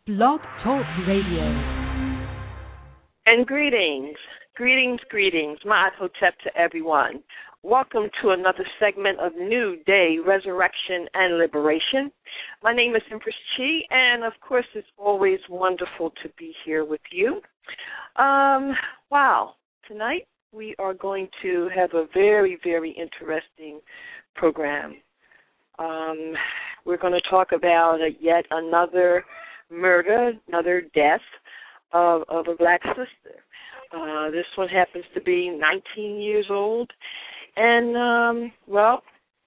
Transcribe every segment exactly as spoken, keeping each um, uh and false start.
Blog Talk Radio. And greetings, greetings, greetings, Ma'at Hotep to everyone. Welcome to another segment of New Day, Resurrection, and Liberation. My name is Empress Chi, and of course it's always wonderful to be here with you. Um, wow, tonight we are going to have a very, very interesting program. Um, we're going to talk about a, yet another murder, another death of, of a black sister. Uh, this one happens to be nineteen years old. And, um, well,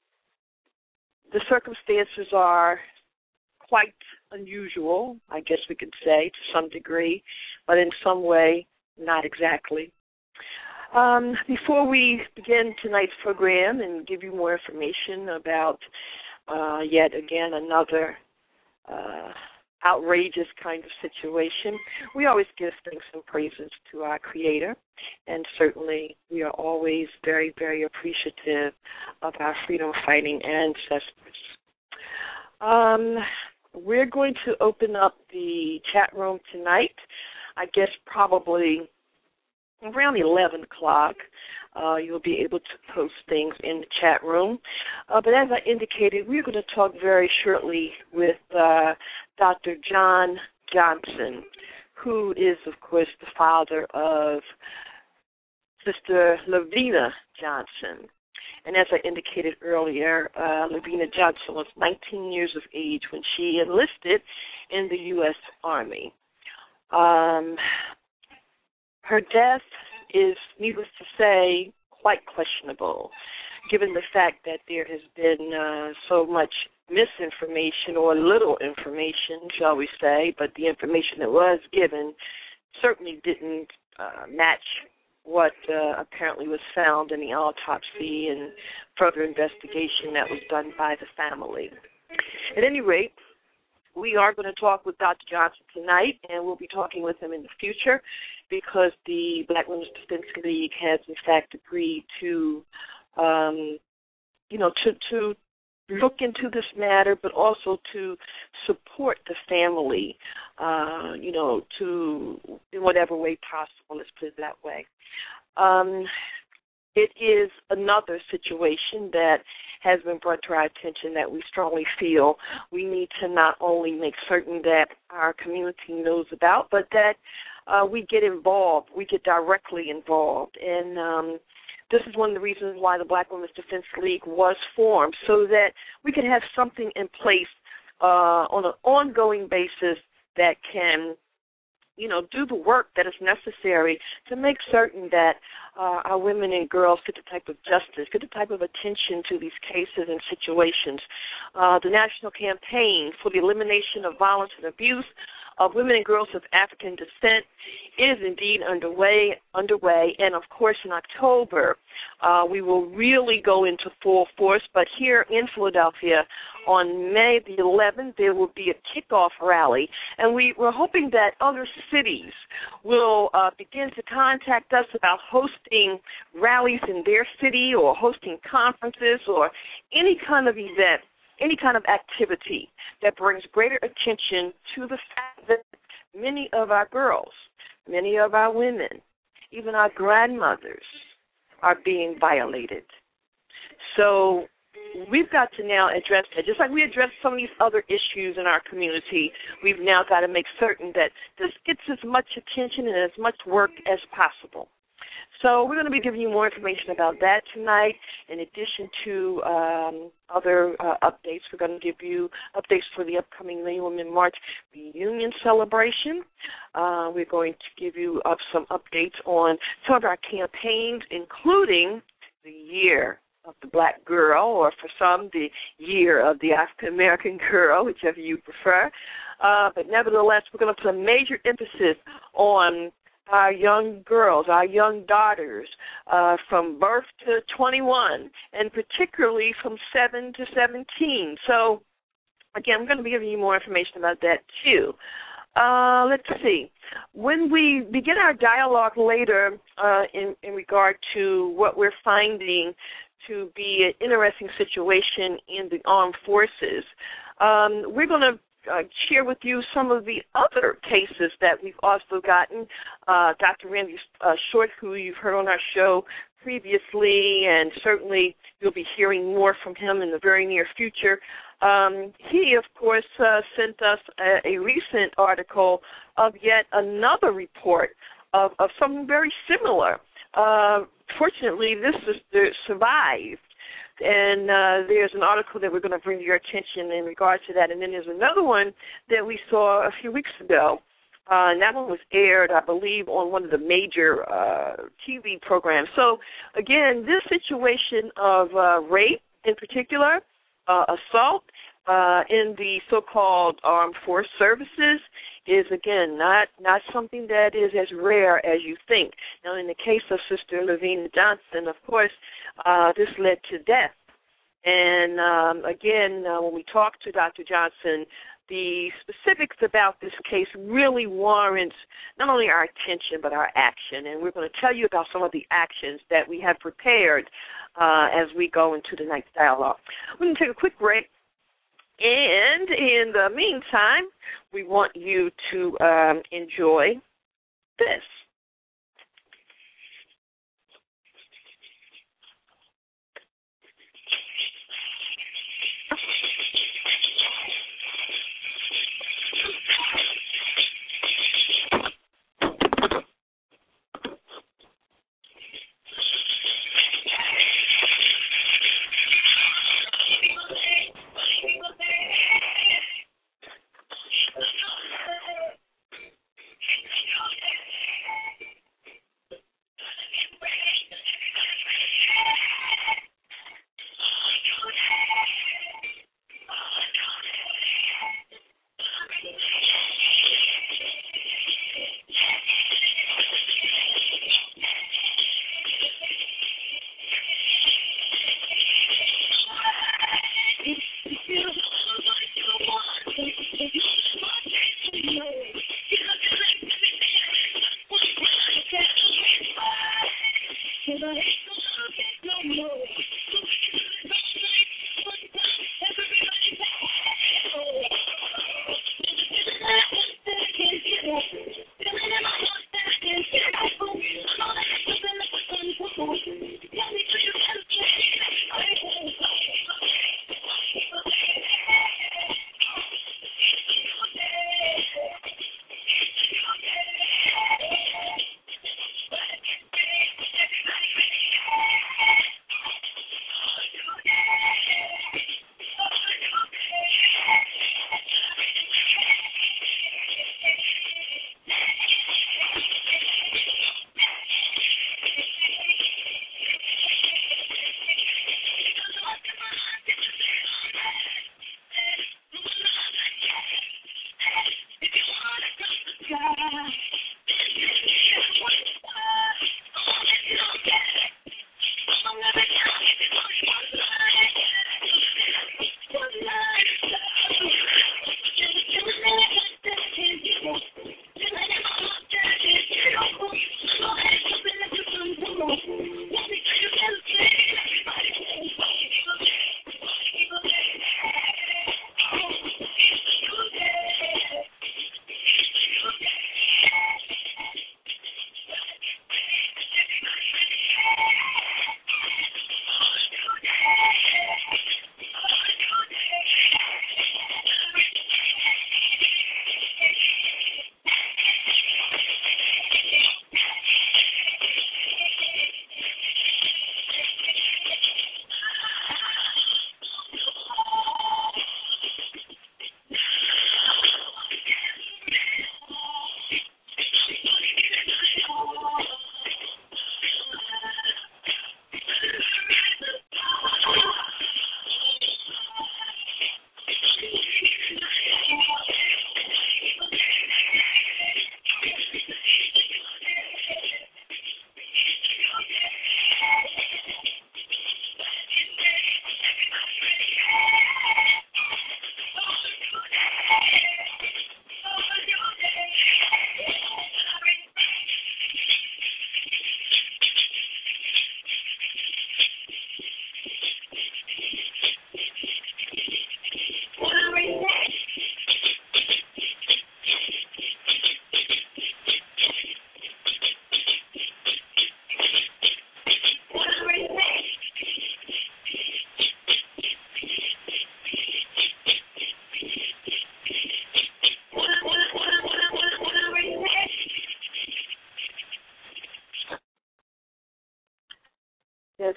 the circumstances are quite unusual, I guess we could say, to some degree, but in some way, not exactly. Um, before we begin tonight's program and give you more information about uh, yet again another uh, outrageous kind of situation, we always give thanks and praises to our Creator, and certainly we are always very, very appreciative of our freedom-fighting ancestors. Um, we're going to open up the chat room tonight, I guess probably around eleven o'clock. Uh, you'll be able to post things in the chat room. Uh, but as I indicated, we're going to talk very shortly with uh, Doctor John Johnson, who is, of course, the father of Sister Lavina Johnson. And as I indicated earlier, uh, Lavina Johnson was nineteen years of age when she enlisted in the U S Army. Um, her death is, needless to say, quite questionable, given the fact that there has been uh, so much misinformation or little information, shall we say, but the information that was given certainly didn't uh, match what uh, apparently was found in the autopsy and further investigation that was done by the family. At any rate, we are going to talk with Doctor Johnson tonight, and we'll be talking with him in the future because the Black Women's Defense League has, in fact, agreed to, um, you know, to, to look into this matter, but also to support the family, uh, you know, to in whatever way possible. Let's put it that way. Um, it is another situation that has been brought to our attention that we strongly feel we need to not only make certain that our community knows about, but that uh, we get involved, we get directly involved. And um, this is one of the reasons why the Black Women's Defense League was formed, so that we could have something in place uh, on an ongoing basis that can, you know, do the work that is necessary to make certain that uh, our women and girls get the type of justice, get the type of attention to these cases and situations. Uh, the national campaign for the elimination of violence and abuse of women and girls of African descent is indeed underway, underway, and of course in October uh, we will really go into full force. But here in Philadelphia on May the eleventh, there will be a kickoff rally, and we, we're hoping that other cities will uh, begin to contact us about hosting rallies in their city or hosting conferences or any kind of event, any kind of activity that brings greater attention to the fact that many of our girls, many of our women, even our grandmothers are being violated. So we've got to now address that. Just like we address some of these other issues in our community, we've now got to make certain that this gets as much attention and as much work as possible. So we're going to be giving you more information about that tonight. In addition to um, other uh, updates, we're going to give you updates for the upcoming Million Women March reunion celebration. Uh, we're going to give you uh, some updates on some of our campaigns, including the year of the black girl, or for some, the year of the African-American girl, whichever you prefer. Uh, but nevertheless, we're going to put a major emphasis on our young girls, our young daughters, uh, from birth to twenty-one, and particularly from seven to seventeen. So, again, I'm going to be giving you more information about that, too. Uh, let's see. When we begin our dialogue later uh, in, in regard to what we're finding to be an interesting situation in the armed forces, um, we're going to uh, share with you some of the other cases that we've also gotten. Uh, Doctor Randy uh, Short, who you've heard on our show previously, and certainly you'll be hearing more from him in the very near future. Um, he, of course, uh, sent us a, a recent article of yet another report of, of something very similar. Uh, fortunately, this sister survived. And uh, there's an article that we're going to bring to your attention in regards to that. And then there's another one that we saw a few weeks ago. Uh, and that one was aired, I believe, on one of the major uh, T V programs. So, again, this situation of uh, rape in particular, uh, assault uh, in the so-called armed force services is, again, not, not something that is as rare as you think. Now, in the case of Sister Lavina Johnson, of course, uh, this led to death. And, um, again, uh, when we talked to Doctor Johnson, the specifics about this case really warrants not only our attention but our action. And we're going to tell you about some of the actions that we have prepared uh, as we go into the night's dialogue. We're going to take a quick break. And in the meantime, we want you to um, enjoy this.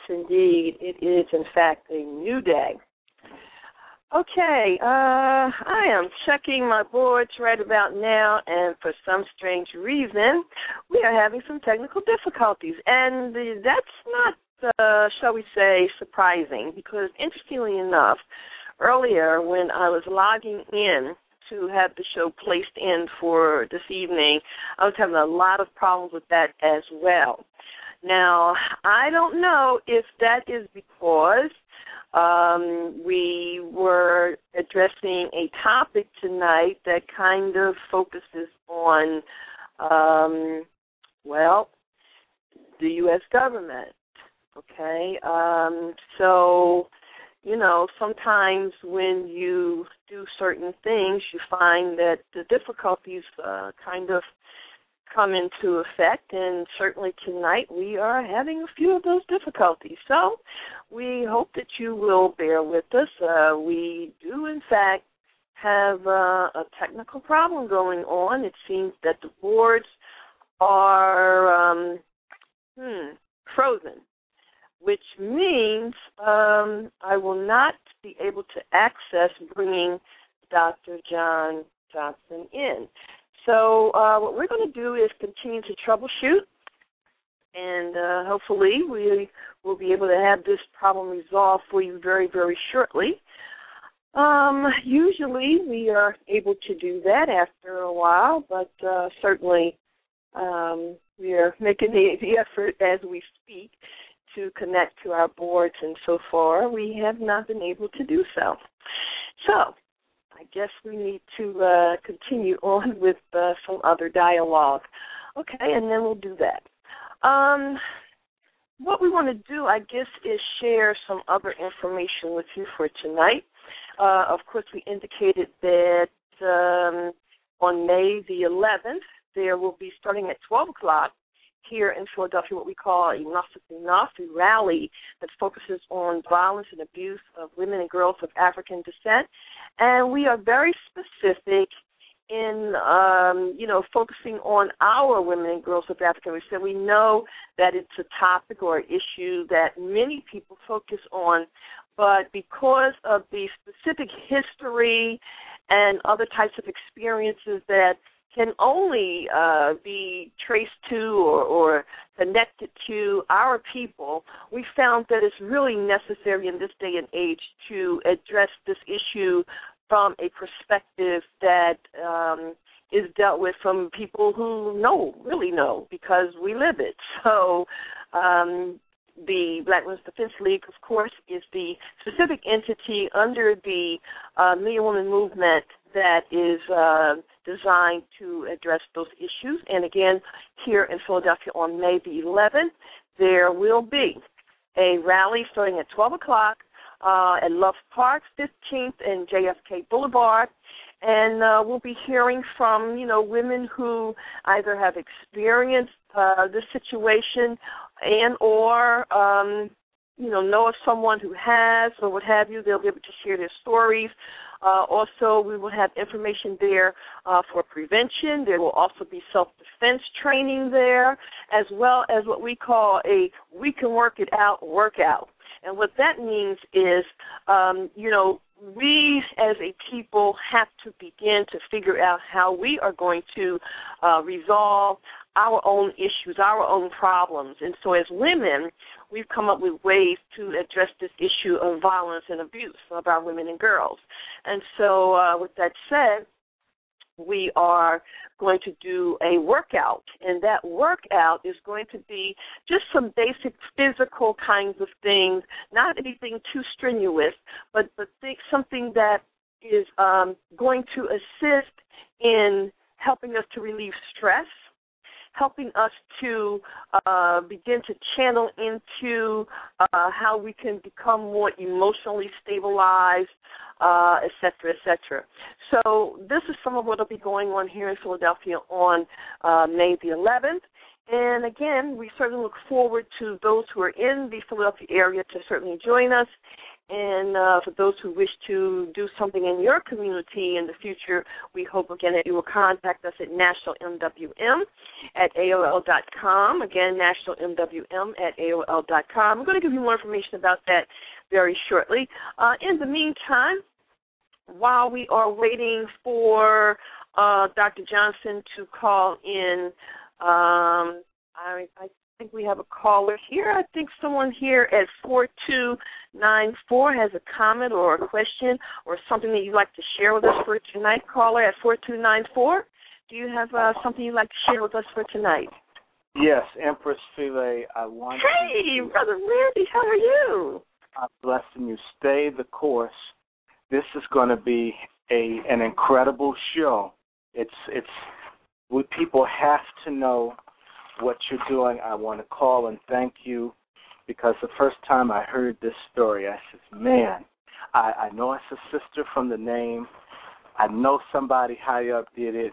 indeed. It is, in fact, a new day. Okay, uh, I am checking my boards right about now, and for some strange reason, we are having some technical difficulties. And that's not, uh, shall we say, surprising, because interestingly enough, earlier when I was logging in to have the show placed in for this evening, I was having a lot of problems with that as well. Now, I don't know if that is because um, we were addressing a topic tonight that kind of focuses on, um, well, the U S government, okay? Um, so, you know, sometimes when you do certain things, you find that the difficulties uh, kind of come into effect, and certainly tonight we are having a few of those difficulties. So we hope that you will bear with us. Uh, we do, in fact, have uh, a technical problem going on. It seems that the boards are um, hmm, frozen, which means um, I will not be able to access bringing Doctor John Johnson in. So uh, what we're going to do is continue to troubleshoot, and uh, hopefully we will be able to have this problem resolved for you very, very shortly. Um, usually we are able to do that after a while, but uh, certainly um, we are making the, the effort as we speak to connect to our boards, and so far we have not been able to do so. So I guess we need to uh, continue on with uh, some other dialogue. Okay, and then we'll do that. Um, what we want to do, I guess, is share some other information with you for tonight. Uh, of course, we indicated that um, on May the eleventh, there will be, starting at twelve o'clock, here in Philadelphia, what we call a Enough is Enough, a rally that focuses on violence and abuse of women and girls of African descent. And we are very specific in, um, you know, focusing on our women and girls of African descent. We know that it's a topic or issue that many people focus on, but because of the specific history and other types of experiences that can only uh, be traced to or, or connected to our people, we found that it's really necessary in this day and age to address this issue from a perspective that um, is dealt with from people who know, really know, because we live it. So um, the Black Women's Defense League, of course, is the specific entity under the uh, Million Woman Movement that is uh, designed to address those issues. And again, here in Philadelphia on May the eleventh, there will be a rally starting at twelve o'clock uh, at Love Park, fifteenth and J F K Boulevard. And uh, we'll be hearing from, you know, women who either have experienced uh, this situation and or, um, you know, know of someone who has or what have you. They'll be able to share their stories. Uh, also, we will have information there uh, for prevention. There will also be self-defense training there, as well as what we call a We Can Work It Out workout. And what that means is, um, you know, we as a people have to begin to figure out how we are going to uh, resolve our own issues, our own problems. And so as women, we've come up with ways to address this issue of violence and abuse of our women and girls. And so uh, with that said, we are going to do a workout, and that workout is going to be just some basic physical kinds of things, not anything too strenuous, but, but think something that is um, going to assist in helping us to relieve stress, helping us to uh, begin to channel into uh, how we can become more emotionally stabilized, uh, et cetera, et cetera. So this is some of what will be going on here in Philadelphia on uh, May the eleventh. And again, we certainly look forward to those who are in the Philadelphia area to certainly join us. And uh, for those who wish to do something in your community in the future, we hope, again, that you will contact us at national m w m at a o l dot com. Again, national m w m at a o l dot com. I'm going to give you more information about that very shortly. Uh, in the meantime, while we are waiting for uh, Doctor Johnson to call in, um, I, I think we have a caller here. I think someone here at four two nine four has a comment or a question or something that you'd like to share with us for tonight. Caller at four two nine four, do you have uh, something you'd like to share with us for tonight? Yes, Empress Philae, I want Hey, to... Brother Randy, how are you? I'm blessing you. Stay the course. This is going to be a an incredible show. It's it's we people have to know what you're doing. I want to call and thank you because the first time I heard this story, I said, man, I, I know it's a sister from the name. I know somebody high up did it,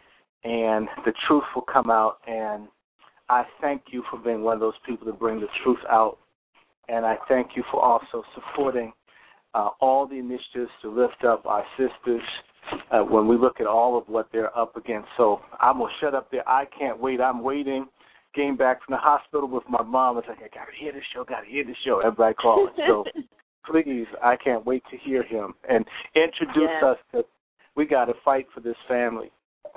and the truth will come out. And I thank you for being one of those people to bring the truth out. And I thank you for also supporting uh, all the initiatives to lift up our sisters uh, when we look at all of what they're up against. So I'm going to shut up there. I can't wait. I'm waiting. Came back from the hospital with my mom. It's like, I got to hear this show, got to hear this show. Everybody calling. So please, I can't wait to hear him. And introduce yeah. us to, we got to fight for this family.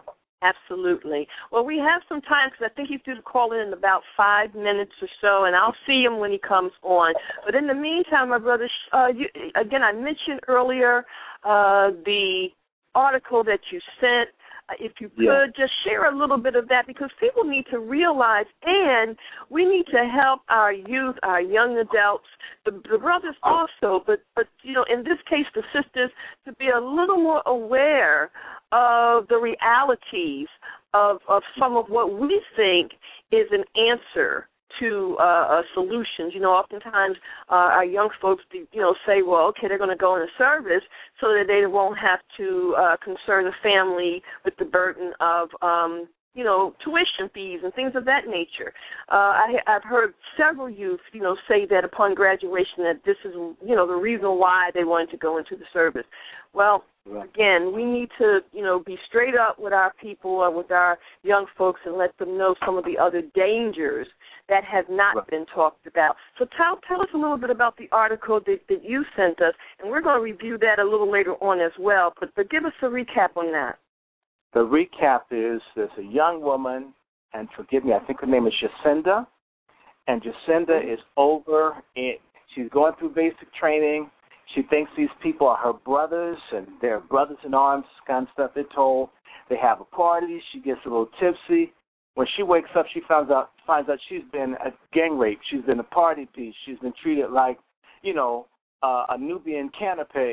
Absolutely. Well, we have some time because I think he's due to call in in about five minutes or so, and I'll see him when he comes on. But in the meantime, my brother, uh, you, again, I mentioned earlier uh, the article that you sent. Uh, if you could, yeah. just share a little bit of that because people need to realize, and we need to help our youth, our young adults, the, the brothers also, but, but, you know, in this case, the sisters, to be a little more aware of the realities of, of some of what we think is an answer to uh, uh, solutions. You know, oftentimes uh, our young folks, you know, say, well, okay, they're going to go into service so that they won't have to uh, concern the family with the burden of, um, you know, tuition fees and things of that nature. Uh, I, I've heard several youth, you know, say that upon graduation that this is, you know, the reason why they wanted to go into the service. Well, again, we need to, you know, be straight up with our people, uh, with our young folks, and let them know some of the other dangers that have not right. been talked about. So tell tell us a little bit about the article that, that you sent us, and we're going to review that a little later on as well. But, but give us a recap on that. The recap is there's a young woman, and forgive me, I think her name is Jacinda, and Jacinda mm-hmm. is over, in, she's going through basic training. She thinks these people are her brothers, and they're brothers in arms, kind of stuff they're told. They have a party. She gets a little tipsy. When she wakes up, she finds out finds out she's been a gang raped. She's been a party piece. She's been treated like, you know, uh, a Nubian canapé.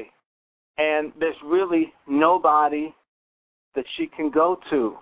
And there's really nobody that she can go to.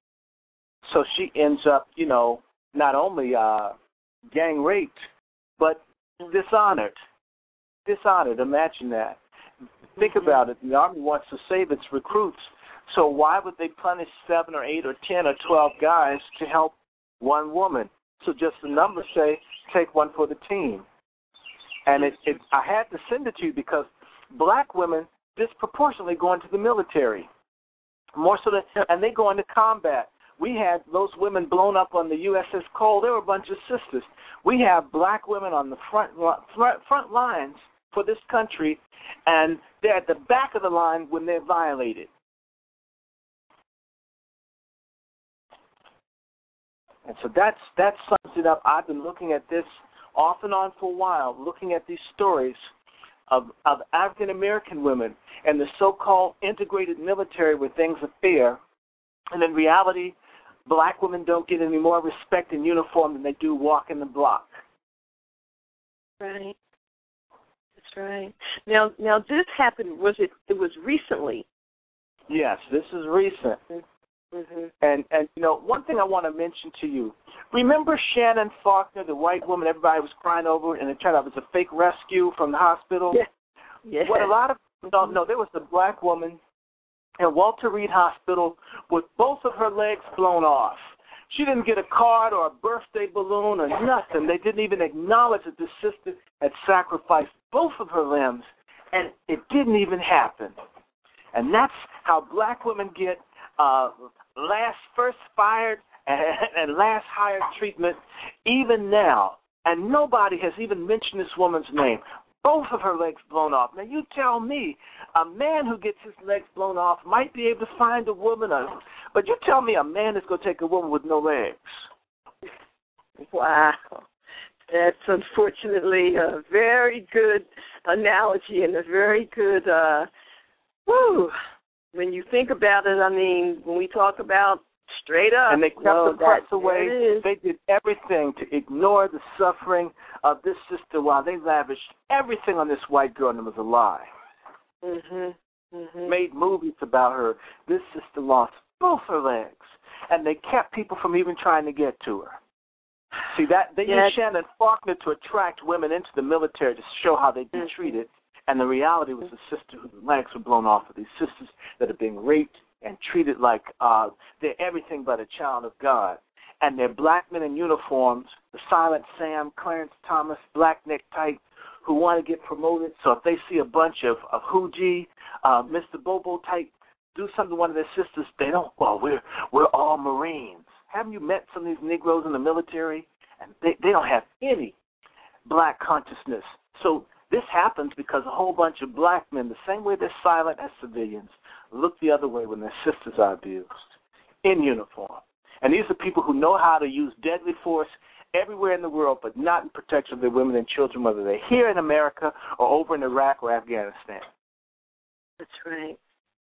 So she ends up, you know, not only uh, gang raped, but dishonored. Dishonored, imagine that. Think about it. The Army wants to save its recruits. So why would they punish seven or eight or ten or twelve guys to help one woman? So just the numbers say, take one for the team. And it, it, I had to send it to you because black women disproportionately go into the military. More so than, and they go into combat. We had those women blown up on the U S S Cole. They were a bunch of sisters. We have black women on the front front, front lines for this country, and they're at the back of the line when they're violated. And so that's that sums it up. I've been looking at this off and on for a while, looking at these stories of, of African-American women and the so-called integrated military where things are fair, and in reality, black women don't get any more respect in uniform than they do walking the block. Right. That's right. Now, now this happened, was it, it was recently? Yes, this is recent. Mm-hmm. And, and you know, one thing I want to mention to you, remember Shannon Faulkner, the white woman everybody was crying over, and it turned out it was a fake rescue from the hospital? Yeah. Yeah. What a lot of people don't know, there was a black woman at Walter Reed Hospital with both of her legs blown off. She didn't get a card or a birthday balloon or nothing. They didn't even acknowledge that the sister had sacrificed both of her limbs, and it didn't even happen. And that's how black women get uh, last first fired and, and last hired treatment even now. And nobody has even mentioned this woman's name. Both of her legs blown off. Now, you tell me, a man who gets his legs blown off might be able to find a woman, but you tell me a man is going to take a woman with no legs. Wow. That's unfortunately a very good analogy and a very good, uh, whew, when you think about it, I mean, when we talk about straight up. And they kept no, the parts away. They did everything to ignore the suffering of this sister while they lavished everything on this white girl and it was a lie. Mm-hmm. Mm-hmm. Made movies about her. This sister lost both her legs, and they kept people from even trying to get to her. See, that they yes. used Shannon Faulkner to attract women into the military to show how they'd be mm-hmm. treated, and the reality was the sister whose legs were blown off of these sisters that are being raped and treated like uh, they're everything but a child of God. And they're black men in uniforms, the Silent Sam, Clarence Thomas, Black Neck type, who want to get promoted. So if they see a bunch of, of Hoogie, uh, Mister Bobo type, do something to one of their sisters, they don't, well, we're, we're all Marines. Haven't you met some of these Negroes in the military? And they, they don't have any black consciousness. So this happens because a whole bunch of black men, the same way they're silent as civilians, look the other way when their sisters are abused in uniform. And these are people who know how to use deadly force everywhere in the world, but not in protection of their women and children, whether they're here in America or over in Iraq or Afghanistan. That's right.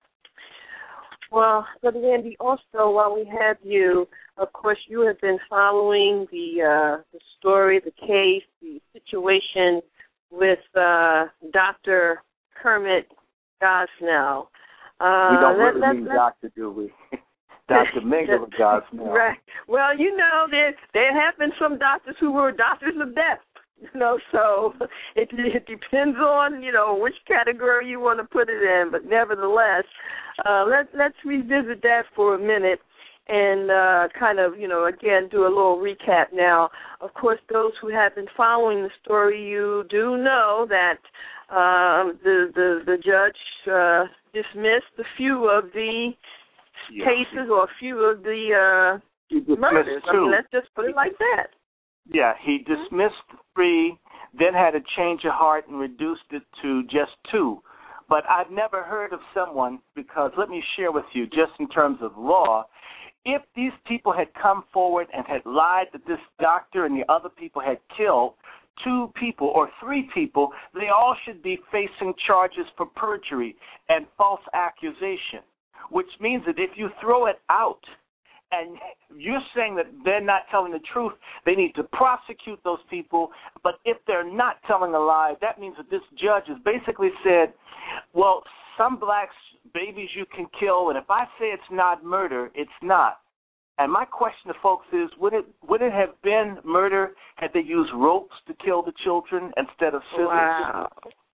Well, Brother Andy, also, while we have you, of course, you have been following the uh, the story, the case, the situation with uh, Doctor Kermit Gosnell. Uh, we don't really let, mean let, doctor, do we? Doctor Mingle Gosnell. Right. Well, you know, there there have been some doctors who were doctors of death. You know, so it, it depends on, you know, which category you want to put it in. But nevertheless, uh, let, let's revisit that for a minute and uh, kind of, you know, again, do a little recap now. Of course, those who have been following the story, you do know that uh, the, the, the judge uh, dismissed a few of the yes. cases or a few of the uh, murders. I mean, let's just put it like that. Yeah, he dismissed three, then had a change of heart and reduced it to just two. But I've never heard of someone, because let me share with you, just in terms of law, if these people had come forward and had lied that this doctor and the other people had killed two people or three people, they all should be facing charges for perjury and false accusation, which means that if you throw it out, and you're saying that they're not telling the truth, they need to prosecute those people. But if they're not telling a lie, that means that this judge has basically said, well, some blacks, babies you can kill, and if I say it's not murder, it's not. And my question to folks is, would it would it have been murder had they used ropes to kill the children instead of scissors? Wow.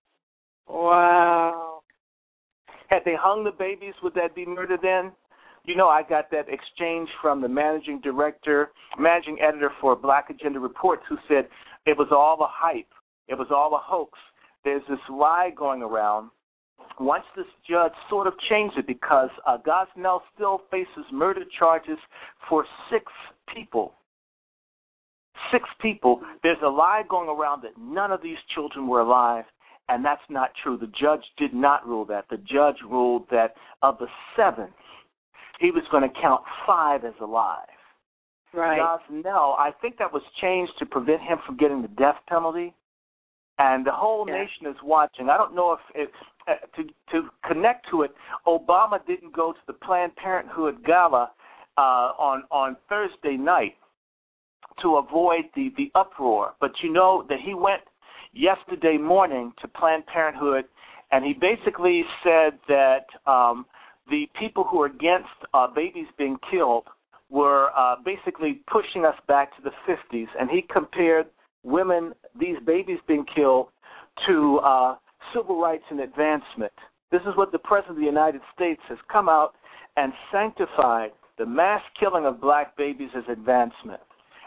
Wow. Had they hung the babies, would that be murder then? You know, I got that exchange from the managing director, managing editor for Black Agenda Reports, who said it was all a hype. It was all a hoax. There's this lie going around. Once this judge sort of changed it, because uh, Gosnell still faces murder charges for six people. Six people. There's a lie going around that none of these children were alive, and that's not true. The judge did not rule that. The judge ruled that of the seven, he was going to count five as alive. Right. Gosnell, I think that was changed to prevent him from getting the death penalty. And the whole yeah. nation is watching. I don't know if, it, uh, to to connect to it, Obama didn't go to the Planned Parenthood gala uh, on, on Thursday night to avoid the, the uproar. But you know that he went yesterday morning to Planned Parenthood, and he basically said that um, the people who are against uh, babies being killed were uh, basically pushing us back to the fifties, and he compared women, these babies being killed, to uh, civil rights and advancement. This is what the President of the United States has come out and sanctified the mass killing of black babies as advancement.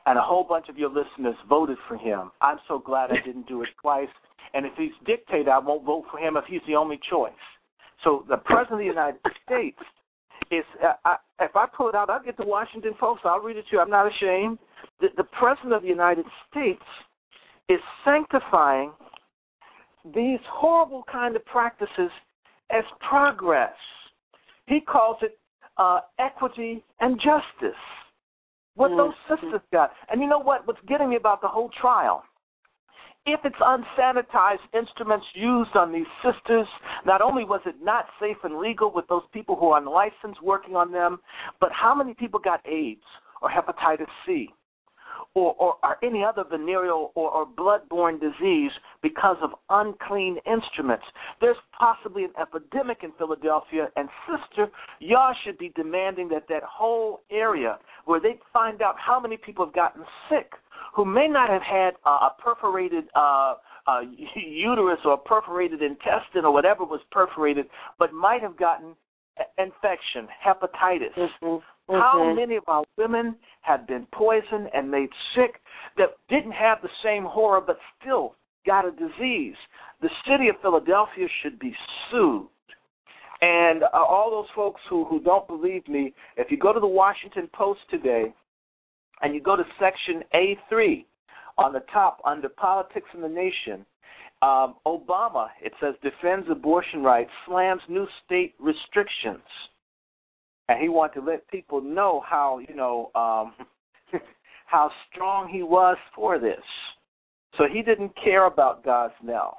and a whole bunch of your listeners voted for him. I'm so glad I didn't do it twice. And if he's dictator, I won't vote for him if he's the only choice. So the President of the United States is, uh, I, if I pull it out, I'll get the Washington Post. I'll read it to you. I'm not ashamed. The, the President of the United States is sanctifying these horrible kind of practices as progress. He calls it uh, equity and justice. What mm-hmm. those sisters got. And you know what? What's getting me about the whole trial? If it's unsanitized instruments used on these sisters, not only was it not safe and legal with those people who are unlicensed working on them, but how many people got AIDS or hepatitis C or, or, or any other venereal or, or blood-borne disease because of unclean instruments? There's possibly an epidemic in Philadelphia, and sister, y'all should be demanding that that whole area where they find out how many people have gotten sick who may not have had uh, a perforated uh, uh, uterus or perforated intestine or whatever was perforated, but might have gotten infection, hepatitis. Mm-hmm. Mm-hmm. How many of our women have been poisoned and made sick that didn't have the same horror but still got a disease? The city of Philadelphia should be sued. And uh, all those folks who, who don't believe me, if you go to the Washington Post today, and you go to Section A three on the top under Politics in the Nation, um, Obama, it says, defends abortion rights, slams new state restrictions. And he wanted to let people know how, you know, um, how strong he was for this. So he didn't care about Gosnell.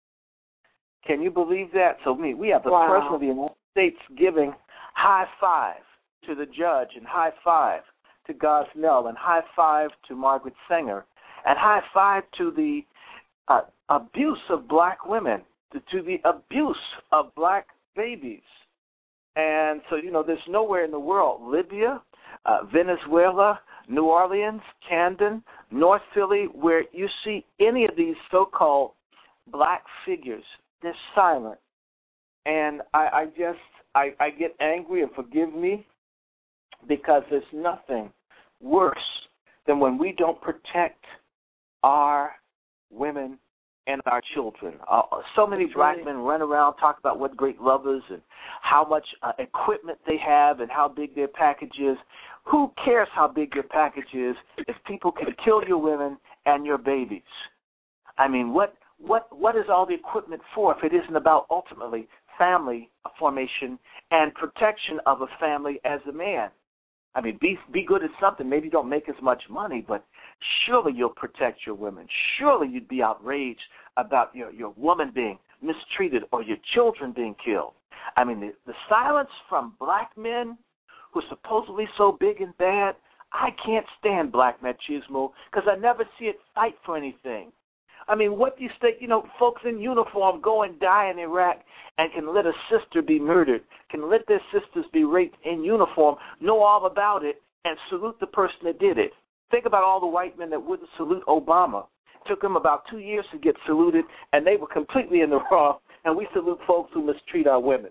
Can you believe that? So we, we have the wow. President of the United States giving high five to the judge and high five to Gosnell and high five to Margaret Sanger and high five to the uh, abuse of black women, to, to the abuse of black babies. And so, you know, there's nowhere in the world, Libya, uh, Venezuela, New Orleans, Camden, North Philly, where you see any of these so-called black figures. They're silent. And I, I just, I, I get angry, and forgive me, because there's nothing worse than when we don't protect our women and our children. Uh, so many That's black right. men run around, talk about what great lovers and how much uh, equipment they have and how big their package is. Who cares how big your package is if people can kill your women and your babies? I mean, what what what is all the equipment for if it isn't about ultimately family formation and protection of a family as a man? I mean, be be good at something. Maybe you don't make as much money, but surely you'll protect your women. Surely you'd be outraged about your, your woman being mistreated or your children being killed. I mean, the, the silence from black men who are supposedly so big and bad, I can't stand black machismo because I never see it fight for anything. I mean, what do you think, you know, folks in uniform go and die in Iraq and can let a sister be murdered, can let their sisters be raped in uniform, know all about it, and salute the person that did it. Think about all the white men that wouldn't salute Obama. It took them about two years to get saluted, and they were completely in the wrong, and we salute folks who mistreat our women.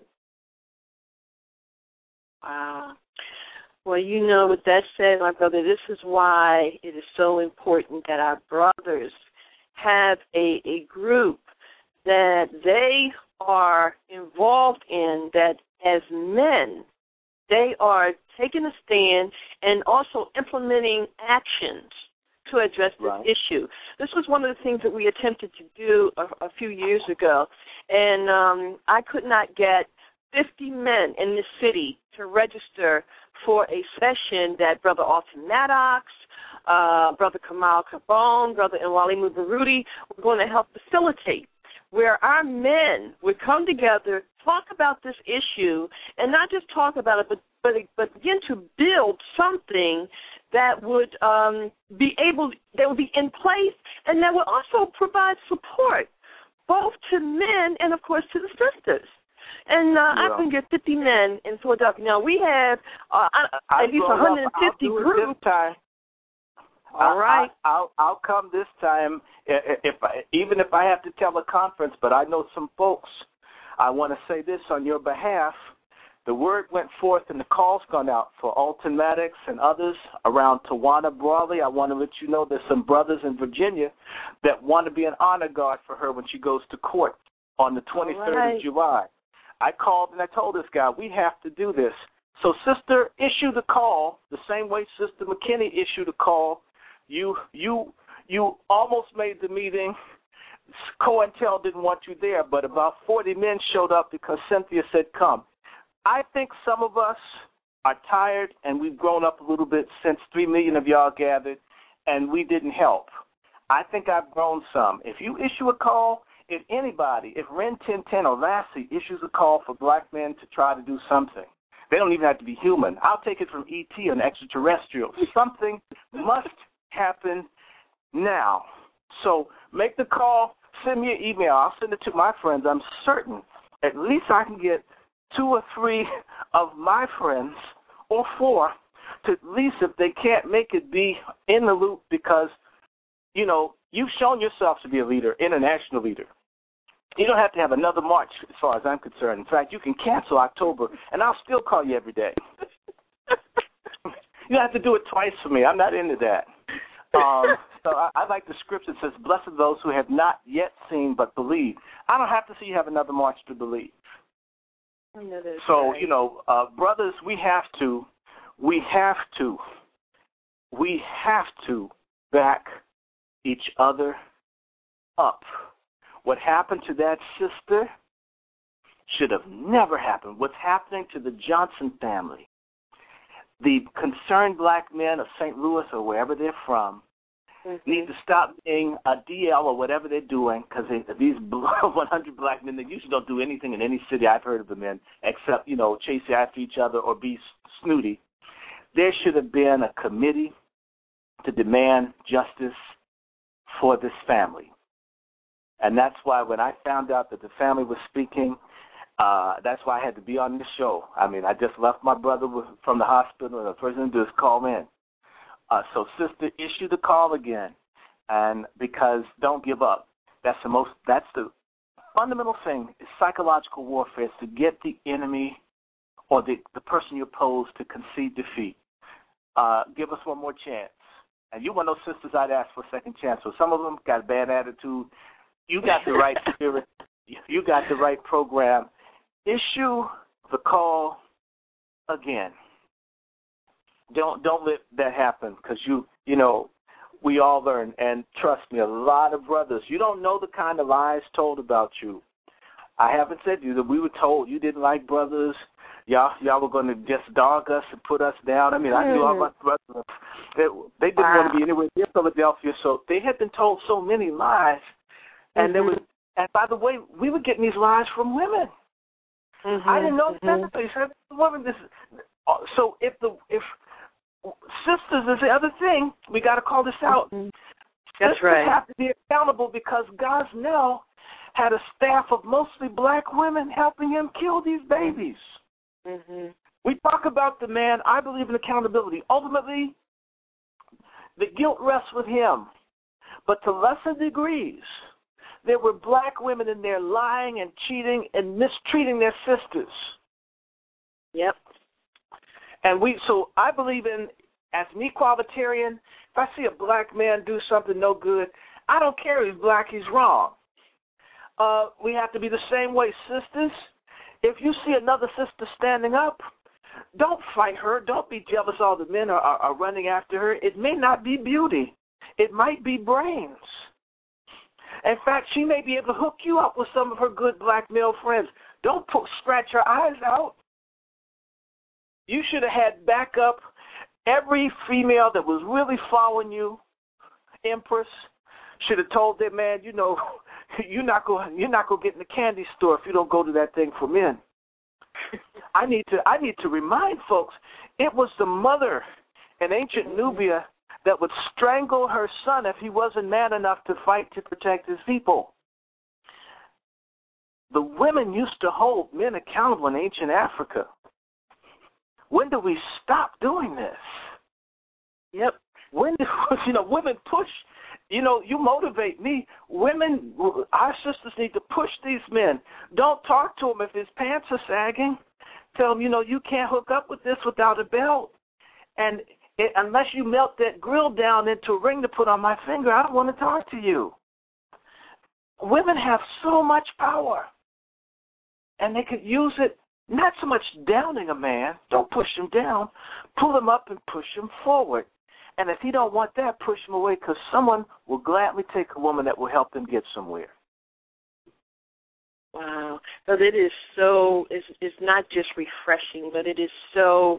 Wow. Well, you know, with that said, my brother, this is why it is so important that our brothers have a, a group that they are involved in, that as men, they are taking a stand and also implementing actions to address this right. issue. This was one of the things that we attempted to do a, a few years ago, and um, I could not get fifty men in this city to register for a session that Brother Alton Maddox, uh, Brother Kamal Carbone, Brother Nwale Mubarudi were going to help facilitate, where our men would come together, talk about this issue, and not just talk about it, but but, but begin to build something that would um, be able, that would be in place, and that would also provide support both to men and, of course, to the sisters. And uh, yeah. I can get fifty men in Philadelphia. Now, we have uh, at least one hundred fifty groups. All right. I, I'll, I'll come this time, if, if I, even if I have to tell a conference, but I know some folks. I want to say this on your behalf. The word went forth and the call's gone out for Alton Maddox and others around Tawana Brawley. I want to let you know there's some brothers in Virginia that want to be an honor guard for her when she goes to court on the twenty-third right. of July. I called and I told this guy, we have to do this. So, sister, issue the call the same way Sister McKinney issued a call. You, you, you almost made the meeting. COINTEL didn't want you there, but about forty men showed up because Cynthia said come. I think some of us are tired, and we've grown up a little bit since three million of y'all gathered, and we didn't help. I think I've grown some. If you issue a call, if anybody, if Ren ten ten or Lassie issues a call for black men to try to do something, they don't even have to be human. I'll take it from E T, an extraterrestrial. Something must happen now. So make the call, send me an email. I'll send it to my friends. I'm certain at least I can get two or three of my friends or four to at least, if they can't make it, be in the loop because, you know, you've shown yourself to be a leader, international leader. You don't have to have another march as far as I'm concerned. In fact, you can cancel October, and I'll still call you every day. You don't have to do it twice for me. I'm not into that. Um, so I, I like the scripture that says, blessed are those who have not yet seen but believe. I don't have to see you have another march to believe. So, right. you know, uh, brothers, we have to, we have to, we have to back each other up. What happened to that sister should have never happened. What's happening to the Johnson family, the concerned black men of Saint Louis or wherever they're from, mm-hmm. need to stop being a D L or whatever they're doing, because these one hundred black men, they usually don't do anything in any city I've heard of them in except, you know, chase after each other or be snooty. There should have been a committee to demand justice for this family. And that's why when I found out that the family was speaking, uh, that's why I had to be on this show. I mean, I just left my brother with, from the hospital, and the first thing to do is call in. Uh, so, sister, issue the call again, and because don't give up. That's the most. That's the fundamental thing. Is psychological warfare is to get the enemy or the the person you oppose to concede defeat. Uh, give us one more chance. And you one of those sisters I'd ask for a second chance. So some of them got a bad attitude. You got the right spirit. You got the right program. Issue the call again. Don't don't let that happen, because you you know we all learn, and trust me, a lot of brothers, you don't know the kind of lies told about you. I haven't said to you that we were told you didn't like brothers. Y'all y'all were going to just dog us and put us down. I mean, I knew all my brothers. They, they didn't wow. want to be anywhere near Philadelphia, so they had been told so many lies. And mm-hmm. there was, and by the way, we were getting these lies from women. Mm-hmm. I didn't know mm-hmm. that. Women, this. So if the if sisters is the other thing, we got to call this out. Mm-hmm. That's sisters right. have to be accountable, because Gosnell had a staff of mostly black women helping him kill these babies. Mm-hmm. We talk about the man. I believe in accountability. Ultimately, the guilt rests with him, but to lesser degrees. There were black women in there lying and cheating and mistreating their sisters. Yep. And we, so I believe in, as an equalitarian, if I see a black man do something no good, I don't care if he's black, he's wrong. Uh, we have to be the same way, sisters. If you see another sister standing up, don't fight her. Don't be jealous all the men are, are, are running after her. It may not be beauty. It might be brains. In fact, she may be able to hook you up with some of her good black male friends. Don't put, scratch her eyes out. You should have had backup. Every female that was really following you, Empress, should have told that man, you know, you're not going, you're not going to get in the candy store if you don't go to that thing for men. I need to, I need to remind folks, it was the mother in ancient Nubia that would strangle her son if he wasn't man enough to fight to protect his people. The women used to hold men accountable in ancient Africa. When do we stop doing this? Yep. When do, you know, women push, you know, you motivate me. Women, our sisters need to push these men. Don't talk to him if his pants are sagging. Tell them, you know, you can't hook up with this without a belt. And it, unless you melt that grill down into a ring to put on my finger, I don't want to talk to you. Women have so much power, and they could use it not so much downing a man. Don't push him down. Pull him up and push him forward. And if he don't want that, push him away, because someone will gladly take a woman that will help them get somewhere. Wow. But it is so, it's, it's not just refreshing, but it is so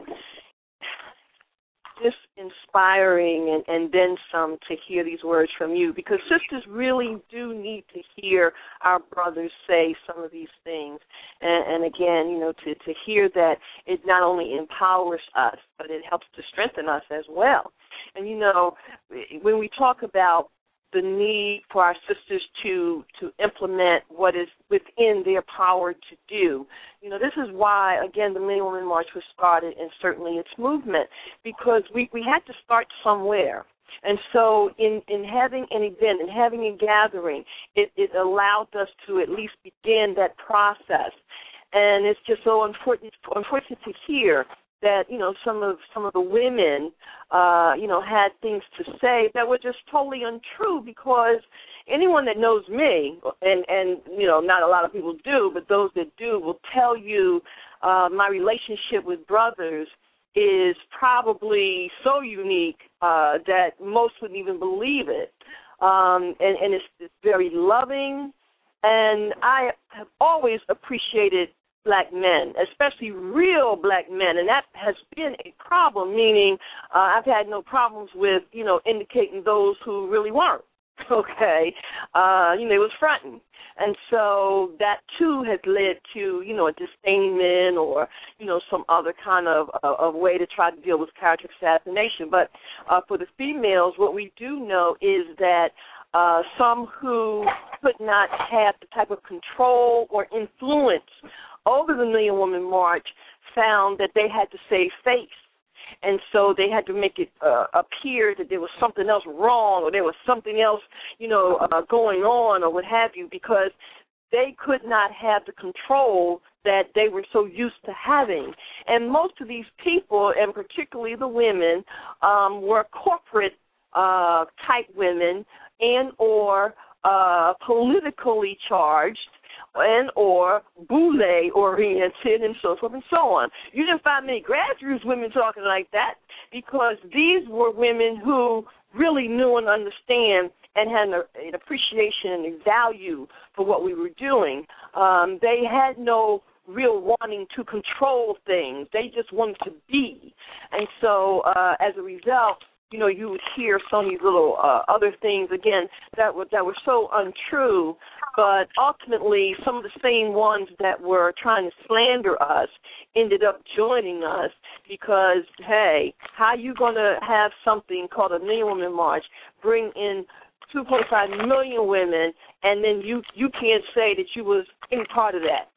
just inspiring and, and then some to hear these words from you, because sisters really do need to hear our brothers say some of these things. And, and again, you know, to, to hear that it not only empowers us, but it helps to strengthen us as well. And, you know, when we talk about the need for our sisters to to implement what is within their power to do. You know, this is why, again, the Men and Women March was started, and certainly its movement, because we, we had to start somewhere. And so in, in having an event and having a gathering, it, it allowed us to at least begin that process. And it's just so unfortunate, unfortunate to hear that, you know, some of some of the women, uh, you know, had things to say that were just totally untrue, because anyone that knows me, and, and, you know, not a lot of people do, but those that do will tell you uh, my relationship with brothers is probably so unique uh, that most wouldn't even believe it. Um, and and it's, it's very loving, and I have always appreciated black men, especially real black men, and that has been a problem, meaning uh, I've had no problems with, you know, indicating those who really weren't, okay? Uh, you know, it was fronting. And so that, too, has led to, you know, a disdaining men or, you know, some other kind of, uh, of way to try to deal with character assassination. But uh, for the females, what we do know is that Uh, some who could not have the type of control or influence over the Million Woman March found that they had to save face. And so they had to make it uh, appear that there was something else wrong, or there was something else, you know, uh, going on, or what have you, because they could not have the control that they were so used to having. And most of these people, and particularly the women, um, were corporate uh, type women, and or uh, politically charged, and or boule-oriented, and so forth and so on. You didn't find many grassroots women talking like that, because these were women who really knew and understand and had an, an appreciation and a value for what we were doing. Um, they had no real wanting to control things. They just wanted to be. And so uh, as a result, you know, you would hear some of these little uh, other things, again, that were, that were so untrue, but ultimately some of the same ones that were trying to slander us ended up joining us, because, hey, how you going to have something called a Million Woman March, bring in two point five million women, and then you, you can't say that you was any part of that?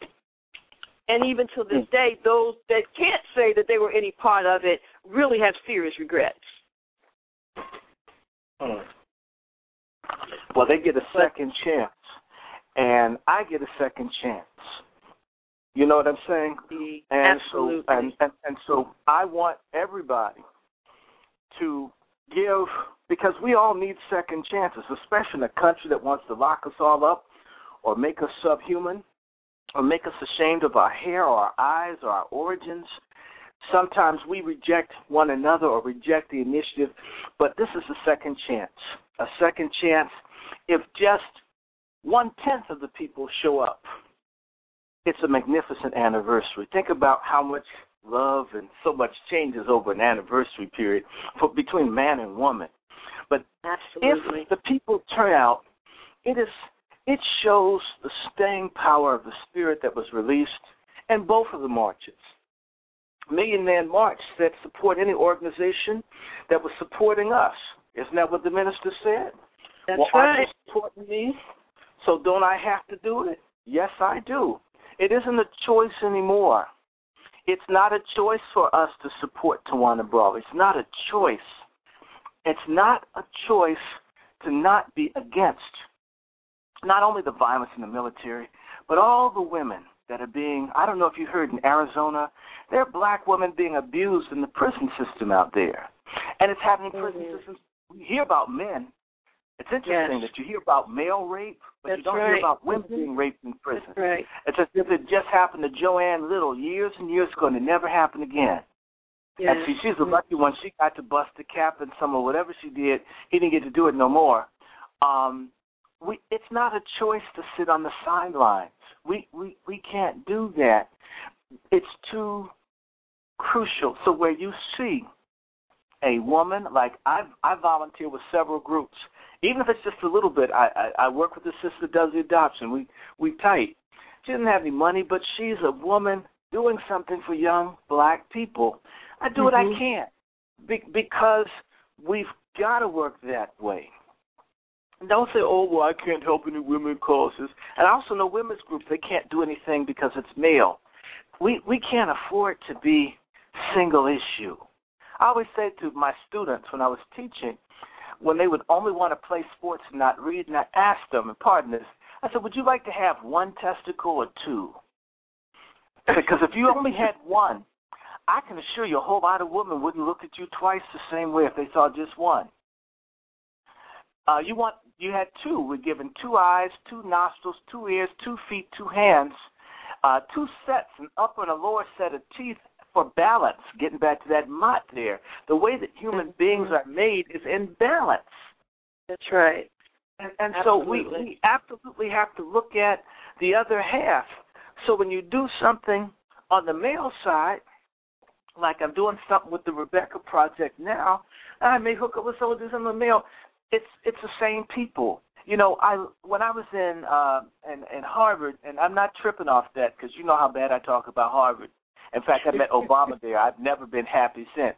And even to this day, those that can't say that they were any part of it really have serious regrets. Hmm. Well, they get a second chance, and I get a second chance. You know what I'm saying? And Absolutely. So, and, and, and so I want everybody to give, because we all need second chances, especially in a country that wants to lock us all up or make us subhuman or make us ashamed of our hair or our eyes or our origins. Sometimes we reject one another or reject the initiative, but this is a second chance. A second chance, if just one-tenth of the people show up, it's a magnificent anniversary. Think about how much love and so much changes over an anniversary period for, between man and woman. But Absolutely. if the people turn out, it is it shows the staying power of the spirit that was released in both of the marches. Million Man March said support any organization that was supporting us. Isn't that what the minister said? That's well, right. Aren't you supporting me? So don't I have to do it? Yes, I do. It isn't a choice anymore. It's not a choice for us to support Tawana Brawl. It's not a choice. It's not a choice to not be against not only the violence in the military, but all the women that are being, I don't know if you heard in Arizona, there are black women being abused in the prison system out there. And it's happening in prison mm-hmm. systems. We hear about men. It's interesting yes. that you hear about male rape, but That's you don't right. hear about women mm-hmm. being raped in prison. That's right. It's as if it just happened to Joanne Little years and years ago, and it never happened again. Yes. And see, she's the lucky one. She got to bust the cap and some of whatever she did. He didn't get to do it no more. Um, we, it's not a choice to sit on the sidelines. We, we, we can't do that. It's too crucial. So where you see a woman, like I I volunteer with several groups, even if it's just a little bit. I, I, I work with a sister that does the adoption. We, we tight. She doesn't have any money, but she's a woman doing something for young black people. I do mm-hmm. what I can be, because we've got to work that way. Don't say, oh, well, I can't help any women causes. And I also know women's groups, they can't do anything because it's male. We we can't afford to be single issue. I always say to my students when I was teaching, when they would only want to play sports and not read, and I asked them, and pardon this, I said, would you like to have one testicle or two? Because if you only had one, I can assure you a whole lot of women wouldn't look at you twice the same way if they saw just one. Uh, you want you had two. We're given two eyes, two nostrils, two ears, two feet, two hands, uh, two sets, an upper and a lower set of teeth for balance. Getting back to that mott there, the way that human beings are made is in balance. That's right. And, and so we, we absolutely have to look at the other half. So when you do something on the male side, like I'm doing something with the Rebecca Project now, I may hook up with someone who does something with male. It's it's the same people. You know, I when I was in uh, in, in Harvard, and I'm not tripping off that because you know how bad I talk about Harvard. In fact, I met Obama there. I've never been happy since.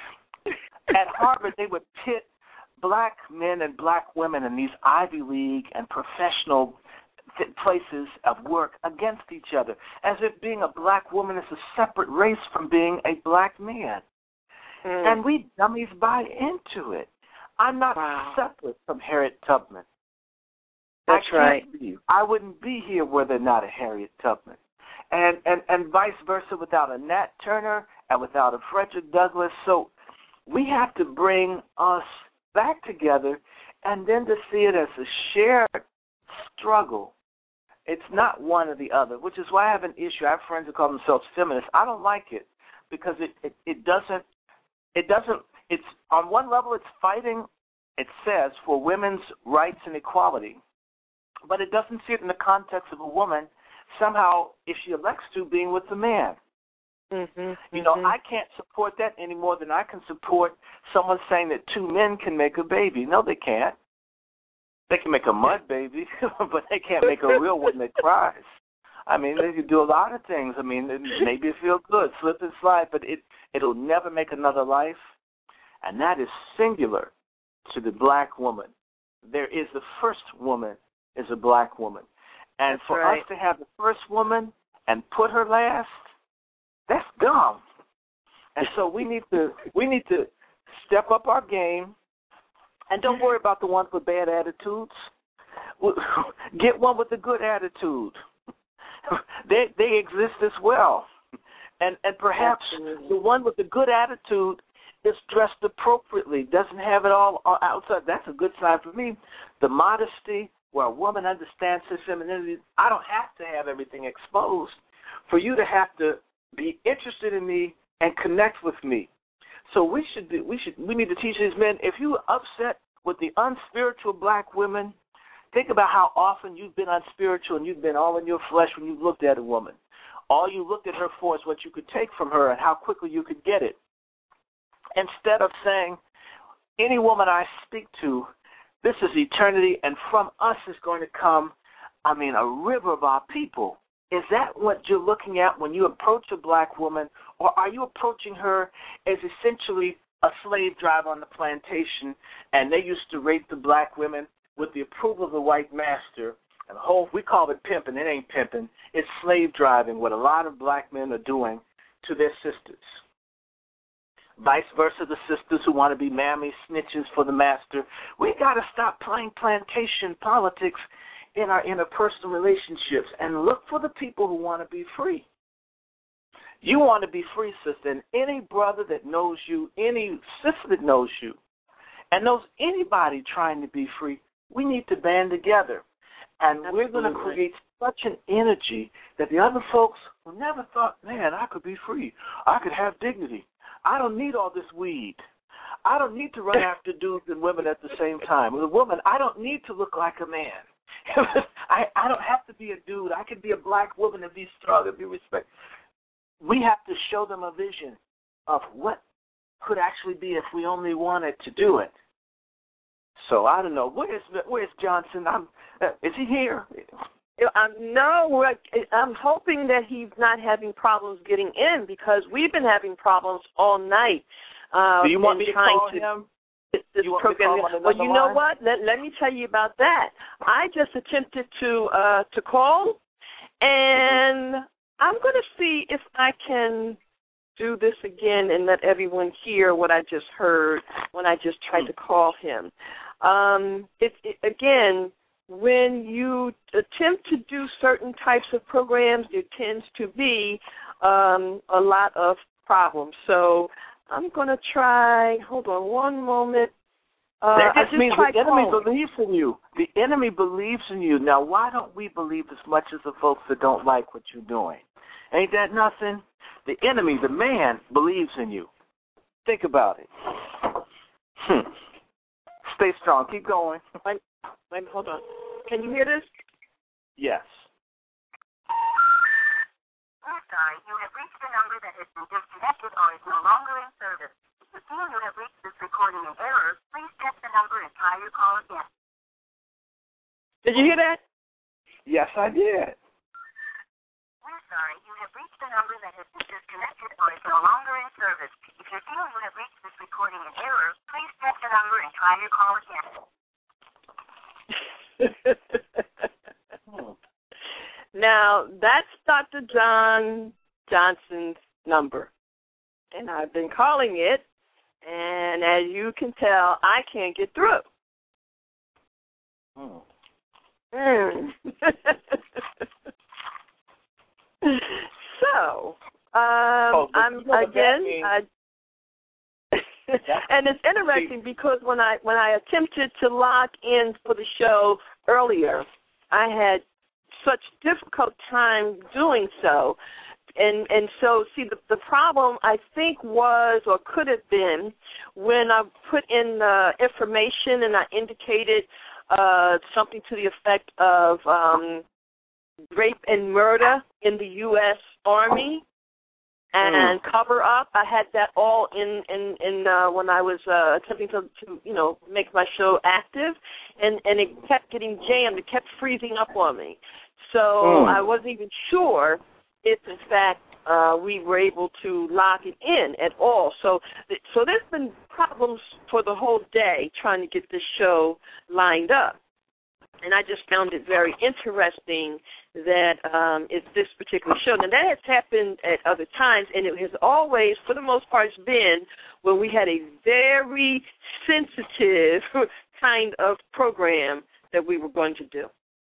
At Harvard, they would pit black men and black women in these Ivy League and professional th- places of work against each other, as if being a black woman is a separate race from being a black man. Mm. And we dummies buy into it. I'm not wow. separate from Harriet Tubman. That's I right. Be. I wouldn't be here were there not a Harriet Tubman. And, and, and vice versa without a Nat Turner and without a Frederick Douglass. So we have to bring us back together and then to see it as a shared struggle. It's not one or the other, which is why I have an issue. I have friends who call themselves feminists. I don't like it because it, it, it doesn't, it doesn't, it's on one level it's fighting, it says, for women's rights and equality, but it doesn't see it in the context of a woman somehow, if she elects to, being with the man. Mm-hmm, you know, mm-hmm. I can't support that any more than I can support someone saying that two men can make a baby. No, they can't. They can make a mud baby, but they can't make a real one that cries. I mean, they can do a lot of things. I mean, maybe it feels good, slip and slide, but it, it'll never make another life. And that is singular to the black woman. There is the first woman is a black woman. And that's for right. us to have the first woman and put her last, that's dumb. And so we need to we need to step up our game, and don't worry about the ones with bad attitudes. Get one with a good attitude. They they exist as well. And and perhaps Absolutely. The one with the good attitude is dressed appropriately, doesn't have it all outside. That's a good sign for me. The modesty, where a woman understands her femininity. I don't have to have everything exposed for you to have to be interested in me and connect with me. So we should do, we should we need to teach these men, if you're upset with the unspiritual black women, think about how often you've been unspiritual and you've been all in your flesh when you've looked at a woman. All you looked at her for is what you could take from her and how quickly you could get it. Instead of saying, any woman I speak to, this is eternity, and from us is going to come, I mean, a river of our people. Is that what you're looking at when you approach a black woman, or are you approaching her as essentially a slave driver on the plantation, and they used to rape the black women with the approval of the white master? And the whole, we call it pimping. It ain't pimping. It's slave driving, what a lot of black men are doing to their sisters. Vice versa, the sisters who want to be mammy snitches for the master. We got to stop playing plantation politics in our interpersonal relationships and look for the people who want to be free. You want to be free, sister, and any brother that knows you, any sister that knows you, and knows anybody trying to be free, we need to band together. And Absolutely. We're going to create such an energy that the other folks who never thought, man, I could be free. I could have dignity. I don't need all this weed. I don't need to run after dudes and women at the same time. With a woman, I don't need to look like a man. I, I don't have to be a dude. I can be a black woman and be strong and be respected. We have to show them a vision of what could actually be if we only wanted to do it. So I don't know. Where's Where's Johnson? I'm. Uh, is he here? Um, no, I'm hoping that he's not having problems getting in because we've been having problems all night. Uh, do you want me to call to, him? This you want program. me to call him well, you know line? what? Let, let me tell you about that. I just attempted to uh, to call, and I'm going to see if I can do this again and let everyone hear what I just heard when I just tried to call him. Um, it, it, again, when you attempt to do certain types of programs, there tends to be um, a lot of problems. So I'm going to try, hold on one moment. Uh, that just, I just means the enemy calling. believes in you. The enemy believes in you. Now, why don't we believe as much as the folks that don't like what you're doing? Ain't that nothing? The enemy, the man, believes in you. Think about it. Hmm. Stay strong. Keep going. Wait, wait, hold on. Can you hear this? Yes. We're sorry. You have reached a number that has been disconnected or is no longer in service. If you feel you have reached this recording in error, please check the number and try your call again. Did you hear that? Yes, I did. We're sorry. You have reached a number that has been disconnected or is no longer in service. If you feel you have reached this recording in error, please check the number and try your call again. Now, that's Doctor John Johnson's number, and I've been calling it, and as you can tell, I can't get through. Hmm. Mm. So, um, oh, I'm again, I, and it's interesting because when I when I attempted to log in for the show earlier, I had such difficult time doing so, and and so see the the problem I think was or could have been when I put in the information and I indicated uh, something to the effect of um, rape and murder in the U S Army and mm. cover up. I had that all in in, in uh, when I was uh, attempting to, to you know make my show active, and and it kept getting jammed. It kept freezing up on me. So mm. I wasn't even sure if, in fact, uh, we were able to lock it in at all. So, th- so there's been problems for the whole day trying to get this show lined up. And I just found it very interesting that um, it's this particular show. Now, that has happened at other times, and it has always, for the most part, been when we had a very sensitive kind of program that we were going to do.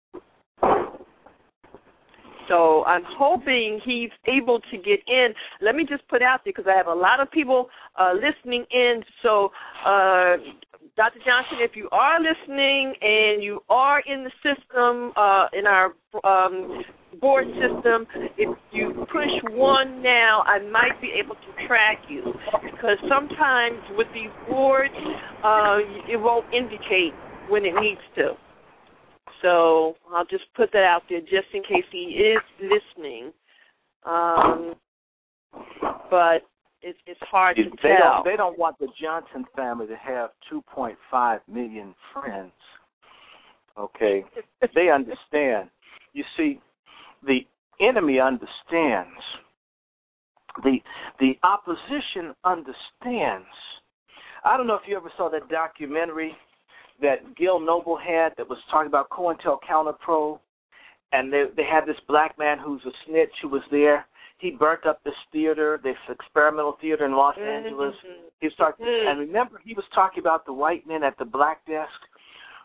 So I'm hoping he's able to get in. Let me just put out there, because I have a lot of people uh, listening in. So, uh, Doctor Johnson, if you are listening and you are in the system, uh, in our um, board system, if you push one now, I might be able to track you. Because sometimes with these boards, uh, it won't indicate when it needs to. So I'll just put that out there just in case he is listening. Um, but it's, it's hard to they tell. Don't, they don't want the Johnson family to have two point five million friends. Okay? They understand. You see, the enemy understands. The the opposition understands. I don't know if you ever saw that documentary that Gil Noble had that was talking about COINTELCOUNTERPRO, and they they had this black man who's a snitch who was there. He burnt up this theater, this experimental theater in Los mm-hmm. Angeles. He was talking, mm. and remember, he was talking about the white men at the black desk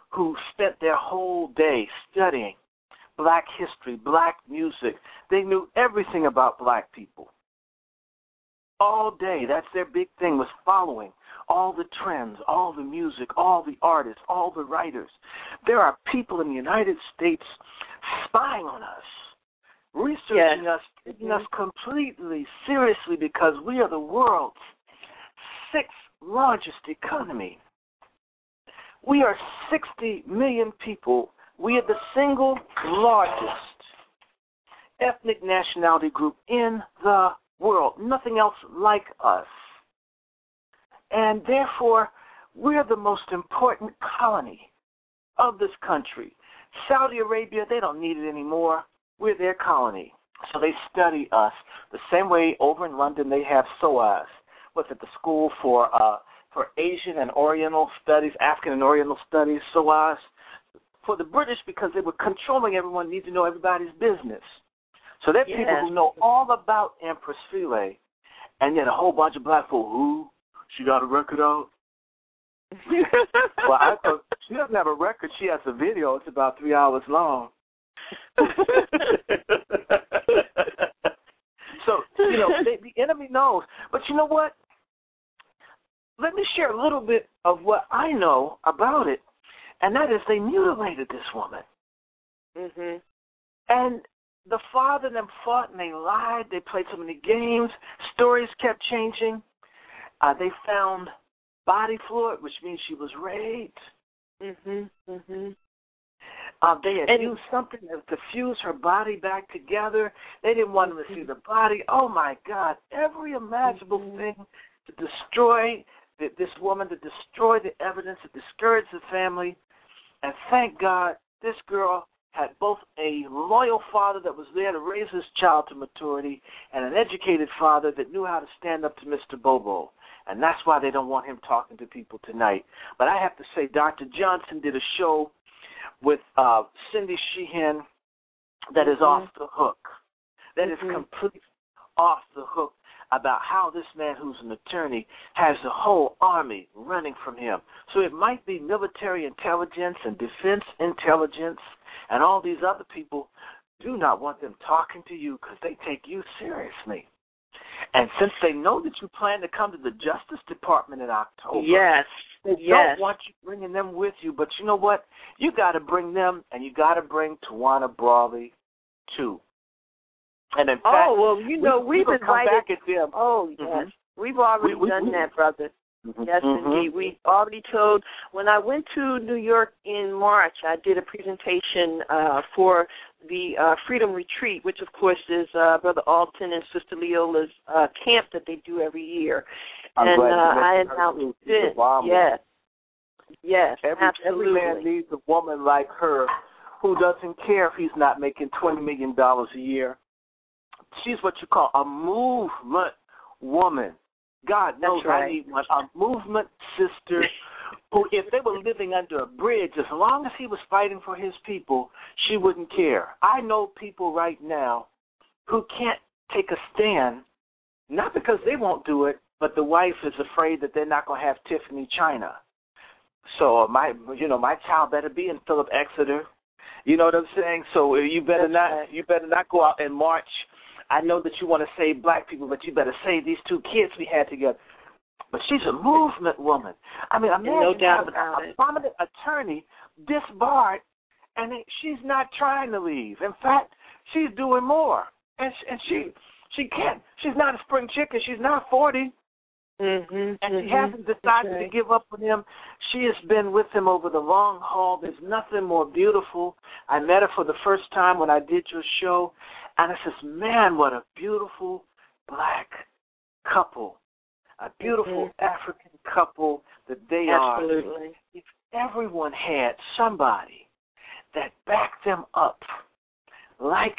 who spent their whole day studying black history, black music. They knew everything about black people. All day, that's their big thing, was following all the trends, all the music, all the artists, all the writers. There are people in the United States spying on us, researching yes. us, taking us completely seriously because we are the world's sixth largest economy. We are sixty million people. We are the single largest ethnic nationality group in the world. Nothing else like us. And therefore, we're the most important colony of this country. Saudi Arabia, they don't need it anymore. We're their colony. So they study us. The same way over in London they have SOAS. What's it, the School for uh, for Asian and Oriental Studies, African and Oriental Studies, SOAS. For the British, because they were controlling everyone, need to know everybody's business. So they're yes. people who know all about Empress Philae, and yet a whole bunch of black folk, who? She got a record out? Well, I thought she doesn't have a record. She has a video. It's about three hours long. So, you know, they, the enemy knows. But you know what? Let me share a little bit of what I know about it, and that is they mutilated this woman. Mm-hmm. And the father and them fought and they lied. They played so many games. Stories kept changing. Uh, they found body fluid, which means she was raped. Mhm, mhm. Uh, they had And, used something to fuse her body back together. They didn't want them to see the body. Oh my God! Every imaginable mm-hmm. thing to destroy the, this woman, to destroy the evidence, to discourage the family. And thank God, this girl had both a loyal father that was there to raise his child to maturity, and an educated father that knew how to stand up to Mister Bobo. And that's why they don't want him talking to people tonight. But I have to say, Doctor Johnson did a show with uh, Cindy Sheehan that is mm-hmm. off the hook. That mm-hmm. is completely off the hook about how this man who's an attorney has a whole army running from him. So it might be military intelligence and defense intelligence and all these other people do not want them talking to you because they take you seriously. And since they know that you plan to come to the Justice Department in October, yes, they yes. don't want you bringing them with you. But you know what? You got to bring them, and you got to bring Tawana Brawley too. And in fact, oh well, you know we, we've we invited. Back at them. Oh yes, mm-hmm. we've already we, we, done we, that, brother. Mm-hmm. Yes, mm-hmm. indeed. We already told, when I went to New York in March, I did a presentation uh, for the uh, Freedom Retreat, which, of course, is uh, Brother Alton and Sister Leola's uh, camp that they do every year. I'm and glad uh, you I announced it. Yes. Yes, every, absolutely. Every man needs a woman like her who doesn't care if he's not making twenty million dollars a year. She's what you call a movement woman. God knows right. I need one. A movement sister who, if they were living under a bridge, as long as he was fighting for his people, she wouldn't care. I know people right now who can't take a stand, not because they won't do it, but the wife is afraid that they're not going to have Tiffany China. So my, you know, my child better be in Philip Exeter. You know what I'm saying? So you better That's not, right. you better not go out and march. I know that you want to save black people, but you better save these two kids we had together. But she's a movement woman. I mean, imagine no doubt having about a it. prominent attorney disbarred, and she's not trying to leave. In fact, she's doing more, and she, and she she can't. She's not a spring chicken. She's not forty, mm-hmm, and mm-hmm. she hasn't decided okay. to give up on him. She has been with him over the long haul. There's nothing more beautiful. I met her for the first time when I did your show. And I says, man, what a beautiful black couple, a beautiful mm-hmm. African couple that they Absolutely. are. Absolutely. If everyone had somebody that backed them up, like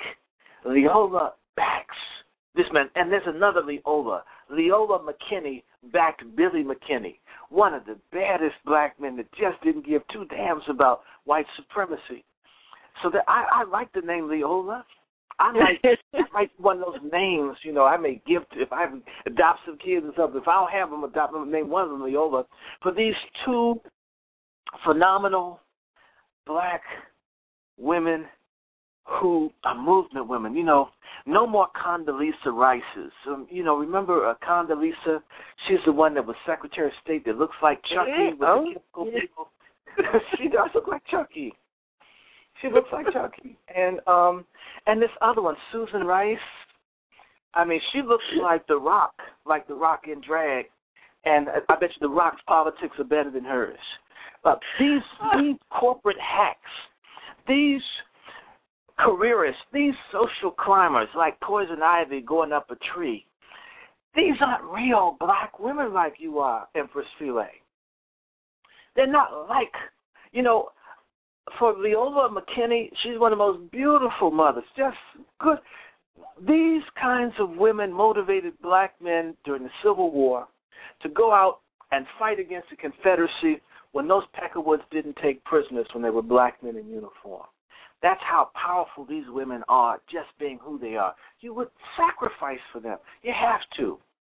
Leola backs this man, and there's another Leola. Leola McKinney backed Billy McKinney, one of the baddest black men that just didn't give two damns about white supremacy. So that I, I like the name Leola. I might, I might one of those names, you know, I may give to, if I adopt some kids and stuff, if I don't have them, adopt them, name one of them Leola. For these two phenomenal black women who are movement women. You know, no more Condoleezza Rices. Um, you know, remember uh, Condoleezza? She's the one that was Secretary of State that looks like Chucky yeah. with oh, the chemical yeah. people. She does look like Chucky. She looks like Chucky. And um, and this other one, Susan Rice. I mean, she looks like The Rock, like The Rock in drag. And I bet you The Rock's politics are better than hers. But these these corporate hacks, these careerists, these social climbers like Poison Ivy going up a tree, these aren't real black women like you are, Empress Philae. They're not like, you know, for Leola McKinney, she's one of the most beautiful mothers, just good. These kinds of women motivated black men during the Civil War to go out and fight against the Confederacy when those Peckerwoods didn't take prisoners when they were black men in uniform. That's how powerful these women are, just being who they are. You would sacrifice for them. You have to.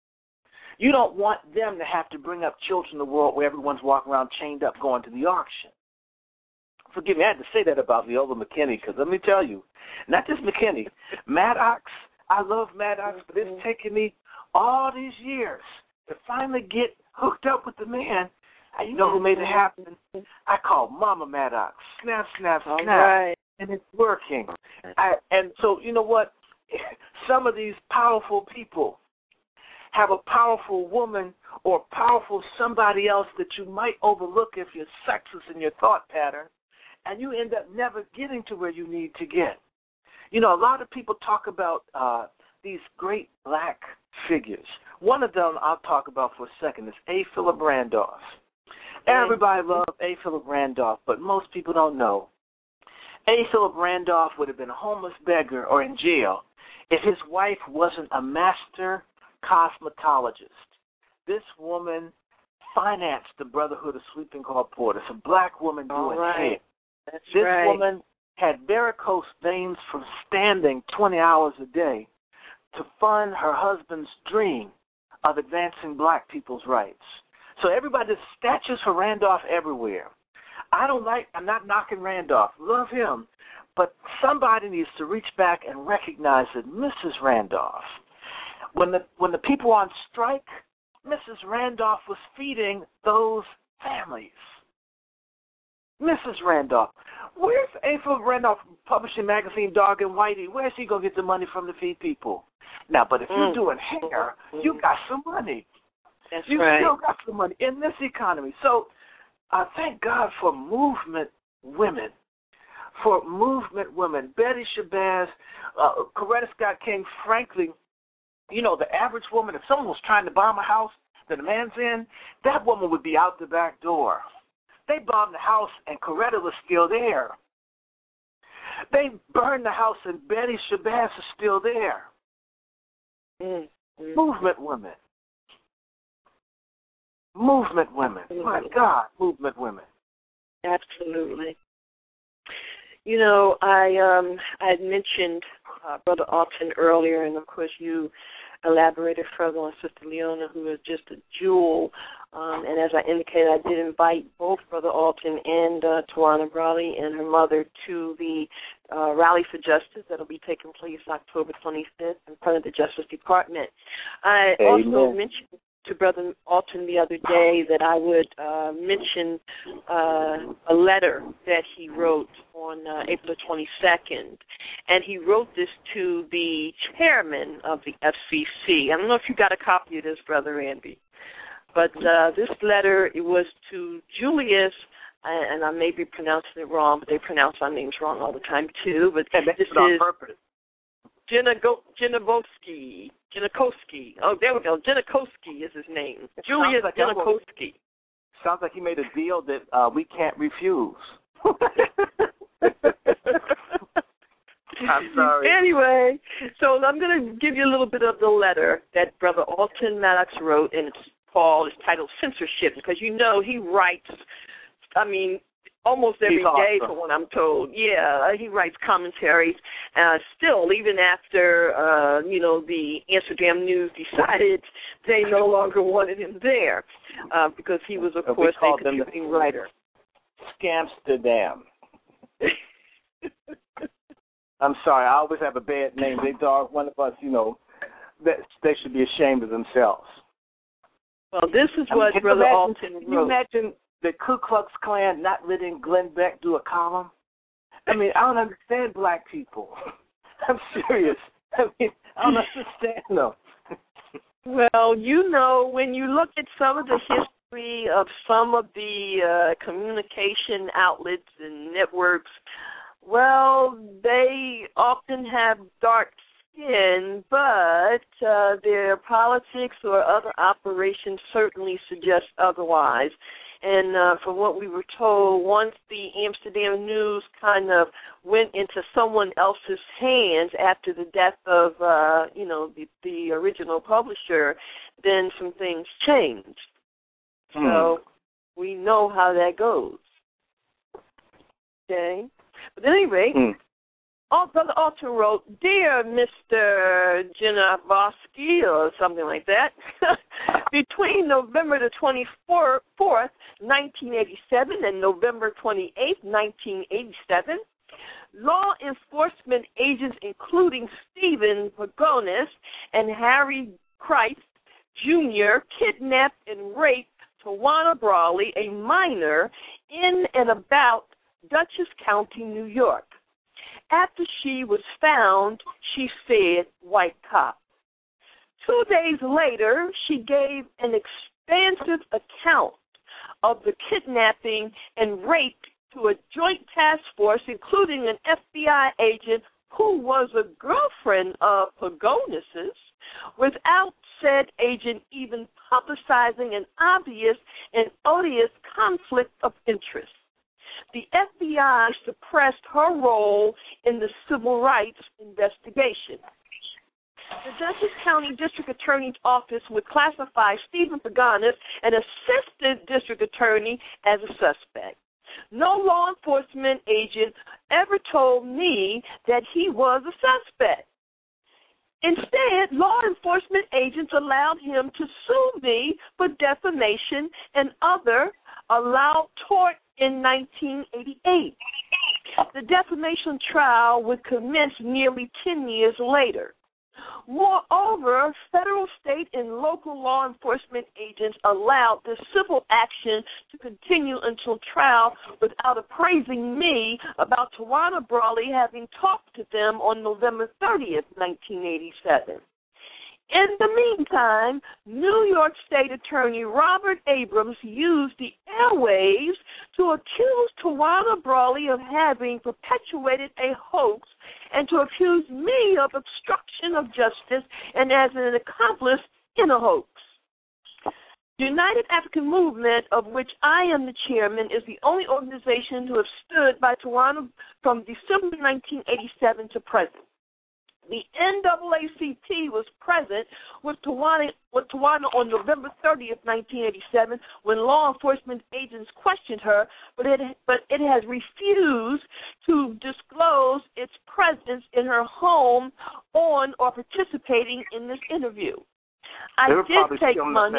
You don't want them to have to bring up children in the world where everyone's walking around chained up going to the auction. Forgive me, I had to say that about Leola McKinney, because let me tell you, not just McKinney, Maddox, I love Maddox, but it's taken me all these years to finally get hooked up with the man. And you know who made it happen? I call Mama Maddox. Snap, snap, snap. Right. And it's working. I, and so, you know what? Some of these powerful people have a powerful woman or powerful somebody else that you might overlook if you're sexist in your thought pattern, and you end up never getting to where you need to get. You know, a lot of people talk about uh, these great black figures. One of them I'll talk about for a second is A. Philip Randolph. Everybody loves A. Philip Randolph, but most people don't know. A. Philip Randolph would have been a homeless beggar or in jail if his wife wasn't a master cosmetologist. This woman financed the Brotherhood of Sweeping Hall Porters, a black woman doing right. hair. That's this right. woman had varicose veins from standing twenty hours a day to fund her husband's dream of advancing black people's rights. So everybody, there's statues for Randolph everywhere. I don't like, I'm not knocking Randolph, love him, but somebody needs to reach back and recognize that Missus Randolph, when the when the people were on strike, Missus Randolph was feeding those families. Missus Randolph. Where's A. Philip Randolph publishing magazine Dog and Whitey? Where's he going to get the money from to feed people? Now, but if mm. you're doing hair, you got some money. That's you right. still got some money in this economy. So I uh, thank God for movement women, for movement women. Betty Shabazz, uh, Coretta Scott King, frankly, you know, the average woman, if someone was trying to bomb a house that a man's in, that woman would be out the back door. They bombed the house and Coretta was still there. They burned the house and Betty Shabazz is still there. Mm-hmm. Movement women. Movement women. Mm-hmm. My God, movement women. Absolutely. You know, I um I had mentioned uh, Brother Alton earlier, and of course you elaborated further on Sister Leona, who is just a jewel. Um, and as I indicated, I did invite both Brother Alton and uh, Tawana Brawley and her mother to the uh, Rally for Justice that will be taking place October twenty-fifth in front of the Justice Department. I Amen. also mentioned to Brother Alton the other day that I would uh, mention uh, a letter that he wrote on uh, April twenty-second, and he wrote this to the chairman of the F C C. I don't know if you got a copy of this, Brother Andy, but uh, this letter, it was to Julius, and I may be pronouncing it wrong, but they pronounce our names wrong all the time too, but and this is on is purpose. Janikowski. Janikowski. Oh, there we go. Janikowski is his name. It Julius like Janikowski. Sounds like he made a deal that uh, we can't refuse. I'm sorry. Anyway, so I'm going to give you a little bit of the letter that Brother Alton Maddox wrote, and it's called, it's titled Censorship, because you know he writes, I mean, almost every He's day, awesome. from what I'm told. Yeah, he writes commentaries. Uh, still, even after, uh, you know, the Amsterdam News decided they no longer wanted him there, uh, because he was, of so course, we a contributing the writer. Scamsterdam. I'm sorry. I always have a bad name. They thought one of us, you know, that they should be ashamed of themselves. Well, this is I mean, what can Brother you imagine, Alton wrote. Can you imagine the Ku Klux Klan not letting Glenn Beck do a column? I mean, I don't understand black people. I'm serious. I mean, I don't understand them. Well, you know, when you look at some of the history of some of the uh, communication outlets and networks, well, they often have dark skin, but uh, their politics or other operations certainly suggest otherwise. And uh, from what we were told, once the Amsterdam News kind of went into someone else's hands after the death of, uh, you know, the, the original publisher, then some things changed. Mm. So we know how that goes. Okay? But at any rate, mm. Oh, Brother Alton wrote, Dear Mister Janavosky, or something like that, between November the twenty-fourth, nineteen eighty-seven, and November twenty-eighth, nineteen eighty-seven, law enforcement agents, including Stephen Pagonis and Harry Christ, Junior, kidnapped and raped Tawana Brawley, a minor, in and about Dutchess County, New York. After she was found, she said, white cop. Two days later, she gave an expansive account of the kidnapping and rape to a joint task force, including an F B I agent who was a girlfriend of Pagonis's, without said agent even publicizing an obvious and odious conflict of interest. The F B I suppressed her role in the civil rights investigation. The Dutchess County District Attorney's Office would classify Stephen Pagonis, an assistant district attorney, as a suspect. No law enforcement agent ever told me that he was a suspect. Instead, law enforcement agents allowed him to sue me for defamation and other allowed tort in nineteen eighty-eight. The defamation trial would commence nearly ten years later. Moreover, federal, state, and local law enforcement agents allowed the civil action to continue until trial without appraising me about Tawana Brawley having talked to them on November thirtieth, nineteen eighty-seven. In the meantime, New York State Attorney Robert Abrams used the airwaves to accuse Tawana Brawley of having perpetuated a hoax and to accuse me of obstruction of justice and as an accomplice in a hoax. The United African Movement, of which I am the chairman, is the only organization to have stood by Tawana from December nineteen eighty-seven to present. The N double A C P was present with Tawana, with Tawana on November thirtieth, nineteen eighty-seven, when law enforcement agents questioned her, but it, but it has refused to disclose its presence in her home on or participating in this interview. I they were did take money.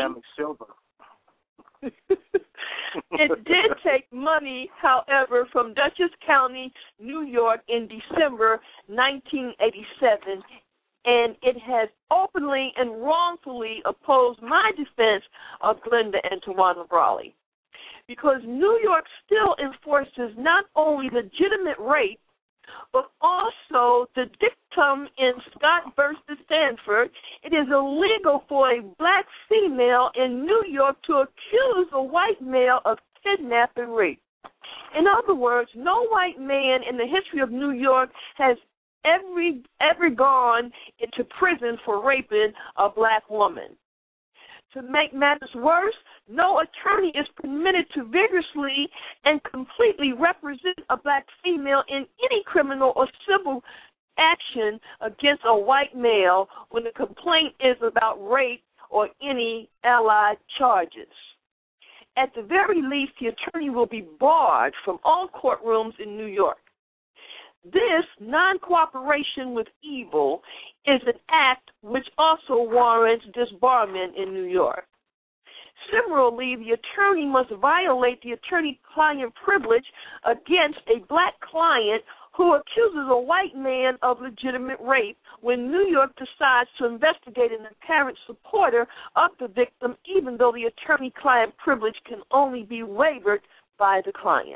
It did take money, however, from Dutchess County, New York in December nineteen eighty-seven, and it has openly and wrongfully opposed my defense of Glenda and Tawana Brawley. Because New York still enforces not only legitimate rape, but also the dictum in Scott versus Stanford, it is illegal for a black female in New York to accuse a white male of kidnap and rape. In other words, no white man in the history of New York has ever, ever gone into prison for raping a black woman. To make matters worse, no attorney is permitted to vigorously and completely represent a black female in any criminal or civil action against a white male when the complaint is about rape or any allied charges. At the very least, the attorney will be barred from all courtrooms in New York. This non-cooperation with evil is an act which also warrants disbarment in New York. Similarly, the attorney must violate the attorney-client privilege against a black client who accuses a white man of legitimate rape when New York decides to investigate an apparent supporter of the victim, even though the attorney-client privilege can only be waived by the client.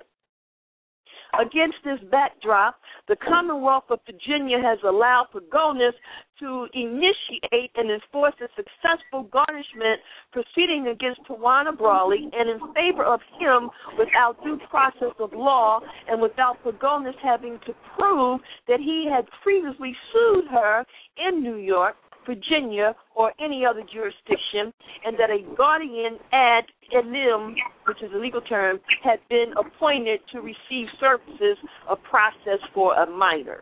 Against this backdrop, the Commonwealth of Virginia has allowed Pagonis to initiate and enforce a successful garnishment proceeding against Tawana Brawley and in favor of him without due process of law and without Pagonis having to prove that he had previously sued her in New York, Virginia, or any other jurisdiction, and that a guardian ad litem, which is a legal term, had been appointed to receive services of process for a minor.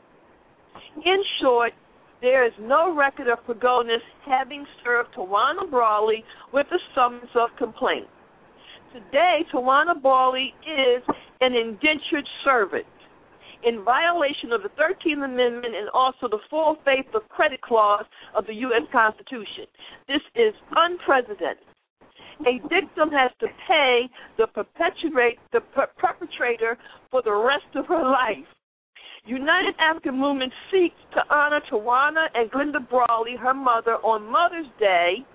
In short, there is no record of Pagonis having served Tawana Brawley with a summons of complaint. Today, Tawana Brawley is an indentured servant in violation of the thirteenth Amendment and also the full faith of credit clause of the U S Constitution. This is unprecedented. A victim has to pay the, perpetuate, the per- perpetrator for the rest of her life. United African Movement seeks to honor Tawana and Glenda Brawley, her mother, on Mother's Day,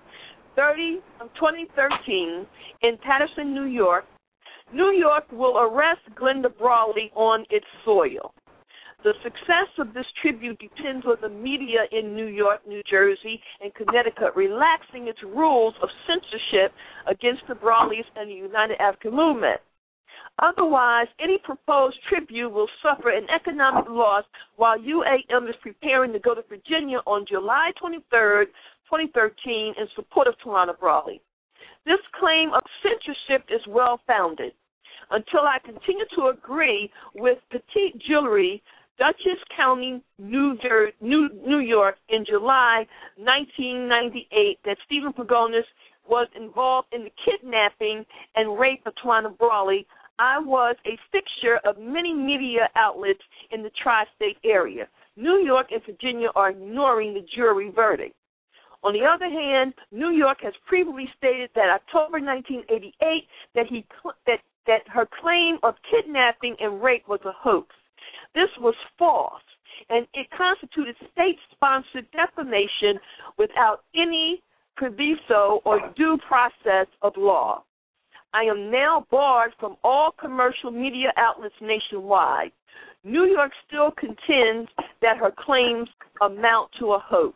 twenty thirteen, in Paterson, New York. New York will arrest Glenda Brawley on its soil. The success of this tribute depends on the media in New York, New Jersey, and Connecticut relaxing its rules of censorship against the Brawleys and the United African Movement. Otherwise, any proposed tribute will suffer an economic loss while U A M is preparing to go to Virginia on July twenty-third, twenty thirteen, in support of Tawana Brawley. This claim of censorship is well-founded. Until I continue to agree with Petite Jewelry, Dutchess County, New, Jer- New, New York, in July nineteen ninety-eight, that Stephen Pagonis was involved in the kidnapping and rape of Tawana Brawley, I was a fixture of many media outlets in the tri-state area. New York and Virginia are ignoring the jury verdict. On the other hand, New York has previously stated that October nineteen eighty-eight that he that that her claim of kidnapping and rape was a hoax. This was false, and it constituted state-sponsored defamation without any proviso or due process of law. I am now barred from all commercial media outlets nationwide. New York still contends that her claims amount to a hoax.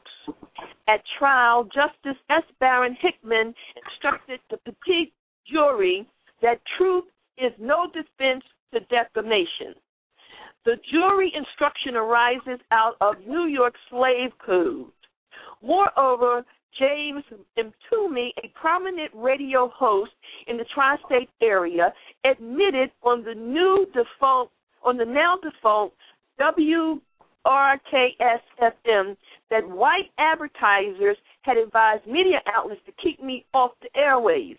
At trial, Justice S. Baron Hickman instructed the Petite Jury that truth is no defense to defamation. The jury instruction arises out of New York slave code. Moreover, James Mtume, a prominent radio host in the tri-state area, admitted on the new defunct, on the now defunct W R K S F M that white advertisers had advised media outlets to keep me off the airwaves.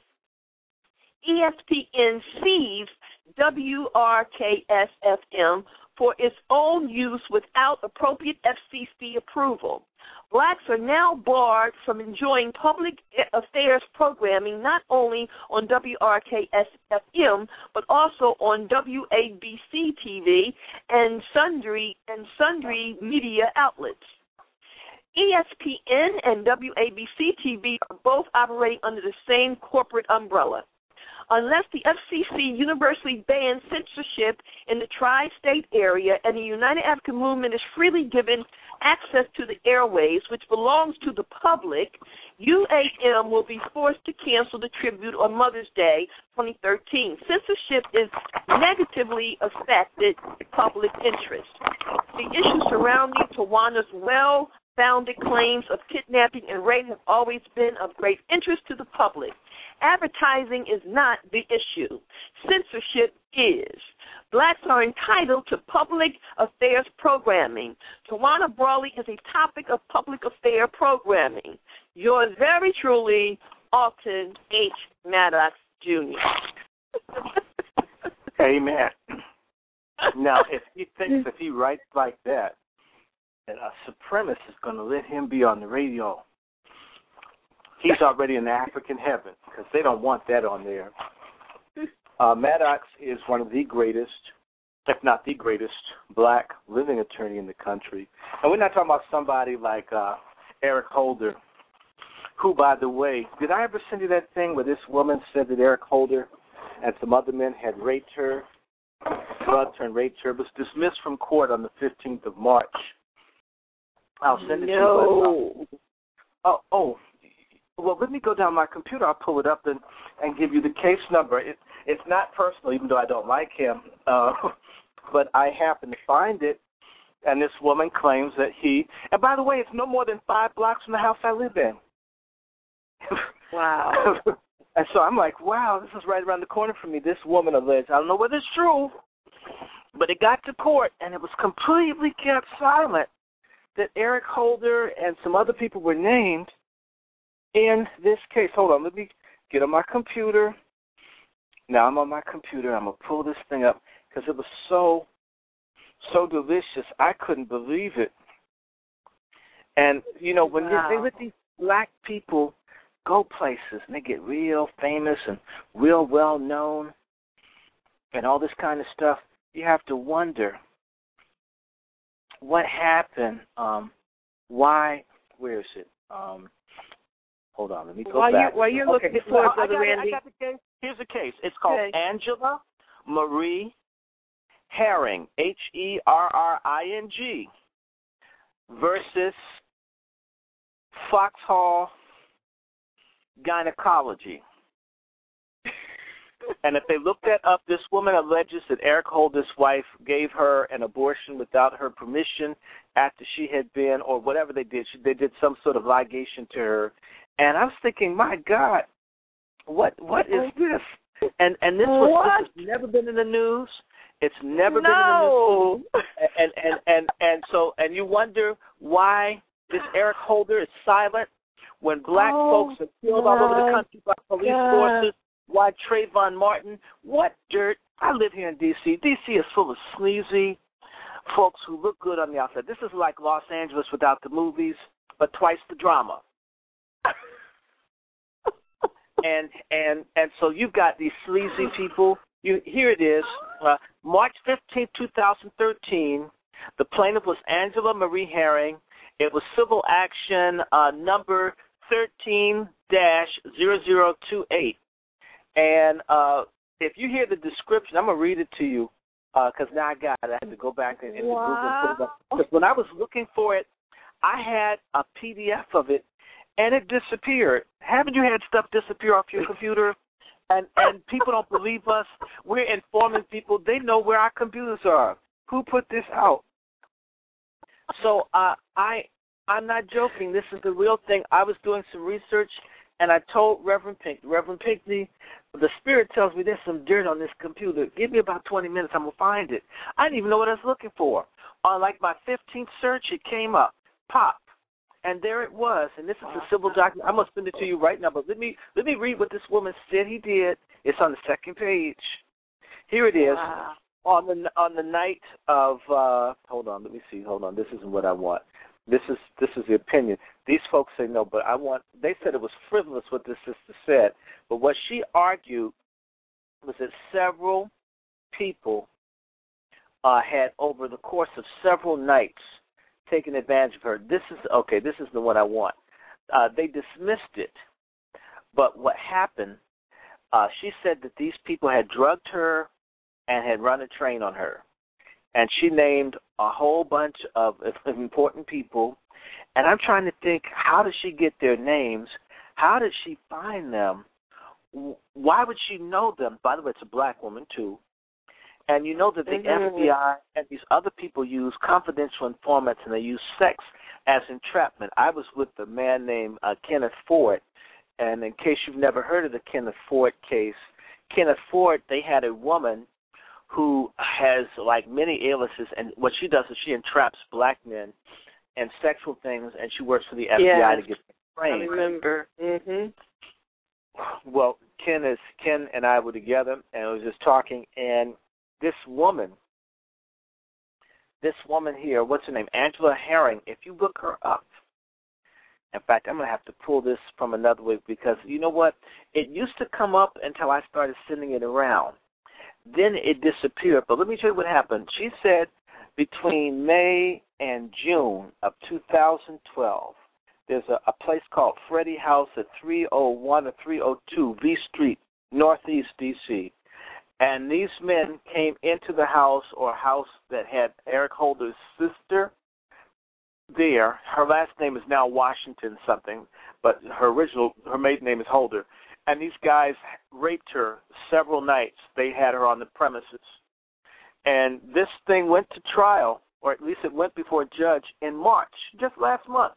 E S P N seized W R K S F M for its own use without appropriate F C C approval. Blacks are now barred from enjoying public affairs programming not only on W R K S F M but also on W A B C T V and sundry and sundry media outlets. E S P N and W A B C T V are both operating under the same corporate umbrella. Unless the F C C universally bans censorship in the tri-state area and the United African Movement is freely given access to the airwaves, which belongs to the public, U A M will be forced to cancel the tribute on Mother's Day twenty thirteen. Censorship is negatively affected public interest. The issues surrounding Tawana's well-founded claims of kidnapping and rape have always been of great interest to the public. Advertising is not the issue. Censorship is. Blacks are entitled to public affairs programming. Tawana Brawley is a topic of public affair programming. Yours very truly, Alton H. Maddox, Junior Amen. Now, if he thinks if he writes like that, that a supremacist is going to let him be on the radio, he's already in African heaven because they don't want that on there. Uh, Maddox is one of the greatest if not the greatest, black living attorney in the country. And we're not talking about somebody like uh, Eric Holder, who, by the way, did I ever send you that thing where this woman said that Eric Holder and some other men had raped her, drugged her and raped her? It was dismissed from court on the fifteenth of March. I'll send it no. to you. But, uh, oh, oh, well, let me go down my computer. I'll pull it up and, and give you the case number. It, it's not personal, even though I don't like him, uh, but I happen to find it, and this woman claims that he, and by the way, it's no more than five blocks from the house I live in. Wow. And so I'm like, wow, this is right around the corner from me. This woman alleged, I don't know whether it's true, but it got to court, and it was completely kept silent that Eric Holder and some other people were named in this case. Hold on, let me get on my computer. Now I'm on my computer. I'm going to pull this thing up because it was so, so delicious. I couldn't believe it. And, you know, when wow. they, they let these black people go places and they get real famous and real well-known and all this kind of stuff, you have to wonder what happened, um, why, where is it? Um, hold on, let me go while back. You, while you're okay. looking for it, I Brother got Randy. It, I got the case. Here's the case. It's called okay. Angela Marie Herring, H E R R I N G, versus Foxhall Gynecology. And if they look that up, this woman alleges that Eric Holder's wife gave her an abortion without her permission after she had been, or whatever they did. She, they did some sort of ligation to her. And I was thinking, my God, what what is this? And and this was this has never been in the news. It's never no. been in the news. And and and and so and you wonder why this Eric Holder is silent when black oh, folks are killed all over the country by police God. forces. Why Trayvon Martin? What dirt? I live here in D C D C is full of sleazy folks who look good on the outside. This is like Los Angeles without the movies, but twice the drama. and and and so you've got these sleazy people. You here it is, uh, March fifteenth, two thousand thirteen. The plaintiff was Angela Marie Herring. It was civil action uh, number thirteen dash zero zero two eight. And uh, if you hear the description, I'm going to read it to you because uh, now I got it. I had to go back and, and wow. Google and put it up. Because when I was looking for it, I had a P D F of it, and it disappeared. Haven't you had stuff disappear off your computer? And and people don't believe us. We're informing people. They know where our computers are. Who put this out? So uh, I, I'm not joking. This is the real thing. I was doing some research, and I told Reverend Pink, Reverend Pinckney, the Spirit tells me there's some dirt on this computer. Give me about twenty minutes. I'm going to find it. I didn't even know what I was looking for. On like my fifteenth search, it came up, pop, and there it was. And this is a civil document. I'm going to send it to you right now, but let me let me read what this woman said he did. It's on the second page. Here it is. Wow. On the on the night of, uh, hold on, let me see. Hold on. This isn't what I want. This is this is the opinion. These folks say no, but I want. They said it was frivolous what this sister said, but what she argued was that several people uh, had, over the course of several nights, taken advantage of her. This is okay. This is the one I want. Uh, they dismissed it, but what happened? Uh, she said that these people had drugged her and had run a train on her. And she named a whole bunch of important people. And I'm trying to think, how did she get their names? How did she find them? Why would she know them? By the way, it's a black woman, too. And you know that the mm-hmm. F B I and these other people use confidential informants, and they use sex as entrapment. I was with a man named uh, Kenneth Ford. And in case you've never heard of the Kenneth Ford case, Kenneth Ford, they had a woman who has, like, many aliases, and what she does is she entraps black men and sexual things, and she works for the F B I yes, to get them trained. I remember. Mm-hmm. Well, Ken is Ken and I were together, and I was just talking, and this woman, this woman here, what's her name, Angela Herring, if you look her up, in fact, I'm going to have to pull this from another way because, you know what, it used to come up until I started sending it around. Then it disappeared. But let me tell you what happened. She said between May and June of two thousand twelve, there's a, a place called Freddie House at three oh one or three oh two V Street, Northeast D C, and these men came into the house or house that had Eric Holder's sister there. Her last name is now Washington something, but her original, her maiden name is Holder. And these guys raped her several nights. They had her on the premises. And this thing went to trial, or at least it went before a judge in March, just last month.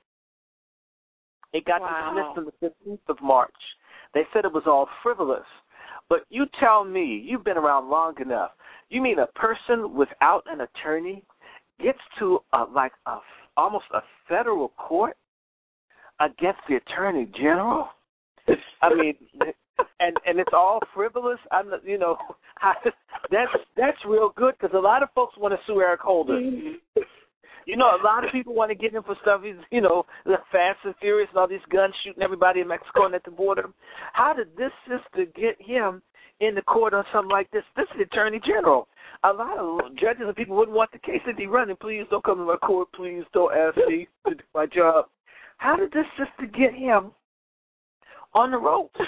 It got Wow. dismissed on the fifteenth of March. They said it was all frivolous. But you tell me, you've been around long enough, you mean a person without an attorney gets to a, like a, almost a federal court against the attorney general? I mean, and and it's all frivolous. I'm, not, you know, I, that's that's real good because a lot of folks want to sue Eric Holder. You know, a lot of people want to get him for stuff. He's, you know, the Fast and Furious and all these guns shooting everybody in Mexico and at the border. How did this sister get him in the court on something like this? This is the Attorney General. A lot of judges and people wouldn't want the case to be running. Please don't come to my court. Please don't ask me to do my job. How did this sister get him on the ropes?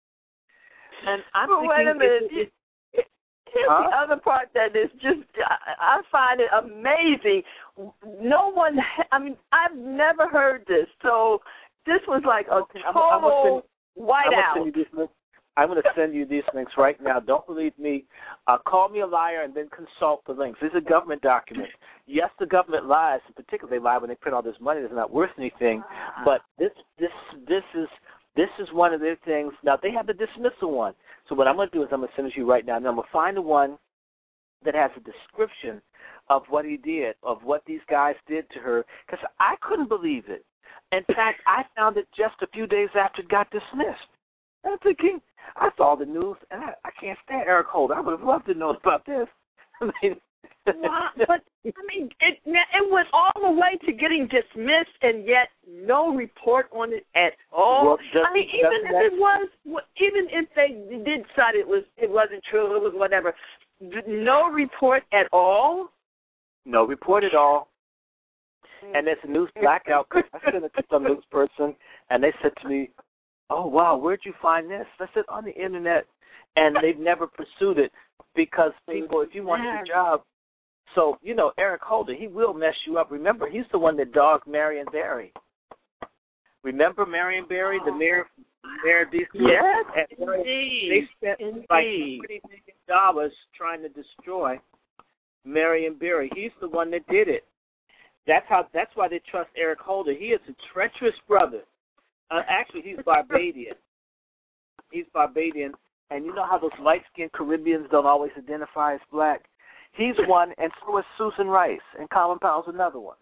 And I'm well, thinking, wait a minute. it, it, Here's huh? the other part that is just, I, I find it amazing. No one, I mean, I've never heard this. So this was like a okay, total whiteout. I'm going to send you these links right now. Don't believe me. Uh, call me a liar and then consult the links. These are government documents. Yes, the government lies. In particular, they lie when they print all this money that's not worth anything. But this, this, this is this is one of their things. Now, they have the dismissal one. So what I'm going to do is I'm going to send it to you right now. And I'm going to find the one that has a description of what he did, of what these guys did to her, because I couldn't believe it. In fact, I found it just a few days after it got dismissed. I'm thinking, I saw the news, and I, I can't stand Eric Holder. I would have loved to know about this. I mean, wow, but, I mean, it, it went all the way to getting dismissed, and yet no report on it at all. Well, just, I mean, even if it was, even if they did decide it was, it wasn't true, it was whatever, no report at all? No report at all. And there's a news blackout. I sent it to some news person, and they said to me, oh, wow, where'd you find this? I said, on the Internet. And they've never pursued it because people, if you want your job, so, you know, Eric Holder, he will mess you up. Remember, he's the one that dogged Marion Barry. Remember Marion Barry, the mayor, mayor of D C? Yes, indeed. They spent indeed. like thirty million dollars trying to destroy Marion Barry. He's the one that did it. That's how. That's why they trust Eric Holder. He is a treacherous brother. Uh, actually, he's Barbadian. He's Barbadian. And you know how those light-skinned Caribbeans don't always identify as black? He's one, and so is Susan Rice, and Colin Powell's another one.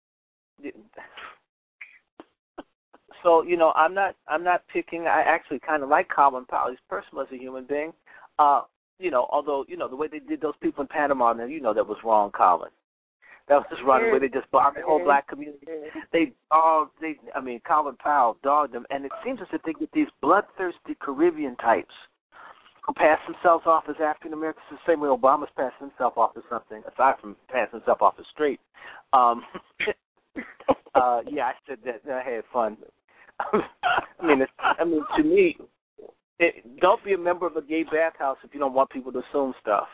So, you know, I'm not I'm not picking. I actually kind of like Colin Powell. He's personal as a human being. Uh, you know, although, you know, the way they did those people in Panama, now, you know that was wrong, Colin. That was just wrong. The way they just bombed the whole black community. They, oh, they, I mean, Colin Powell dogged them, and it seems as if they get these bloodthirsty Caribbean types who pass themselves off as African Americans the same way Obama's passed himself off as something, aside from passing himself off as straight. Um, uh, yeah, I said that. I had fun. I mean, it's, I mean, to me, it, don't be a member of a gay bathhouse if you don't want people to assume stuff.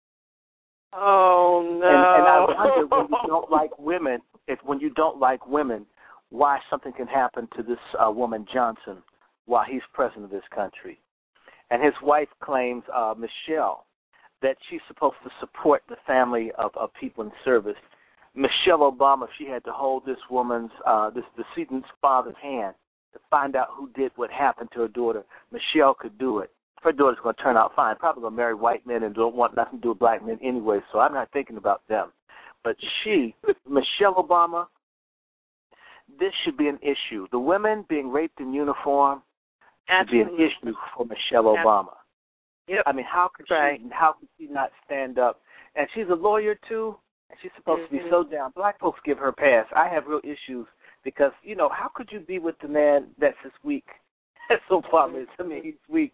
Oh no! And, and I wonder when you don't like women, if when you don't like women, why something can happen to this uh, woman Johnson while he's president of this country. And his wife claims, uh, Michelle, that she's supposed to support the family of, of people in service. Michelle Obama, she had to hold this woman's, uh, this decedent's father's hand to find out who did what happened to her daughter. Michelle could do it. Her daughter's going to turn out fine. Probably going to marry white men and don't want nothing to do with black men anyway, so I'm not thinking about them. But she, Michelle Obama, this should be an issue. The women being raped in uniform should be an issue for Michelle Obama. Yep. I mean, how could right. she, how could she not stand up? And she's a lawyer, too, and she's supposed mm-hmm. to be so down. Black folks give her a pass. I have real issues because, you know, how could you be with the man that's as weak as Obama is? I mean, he's weak.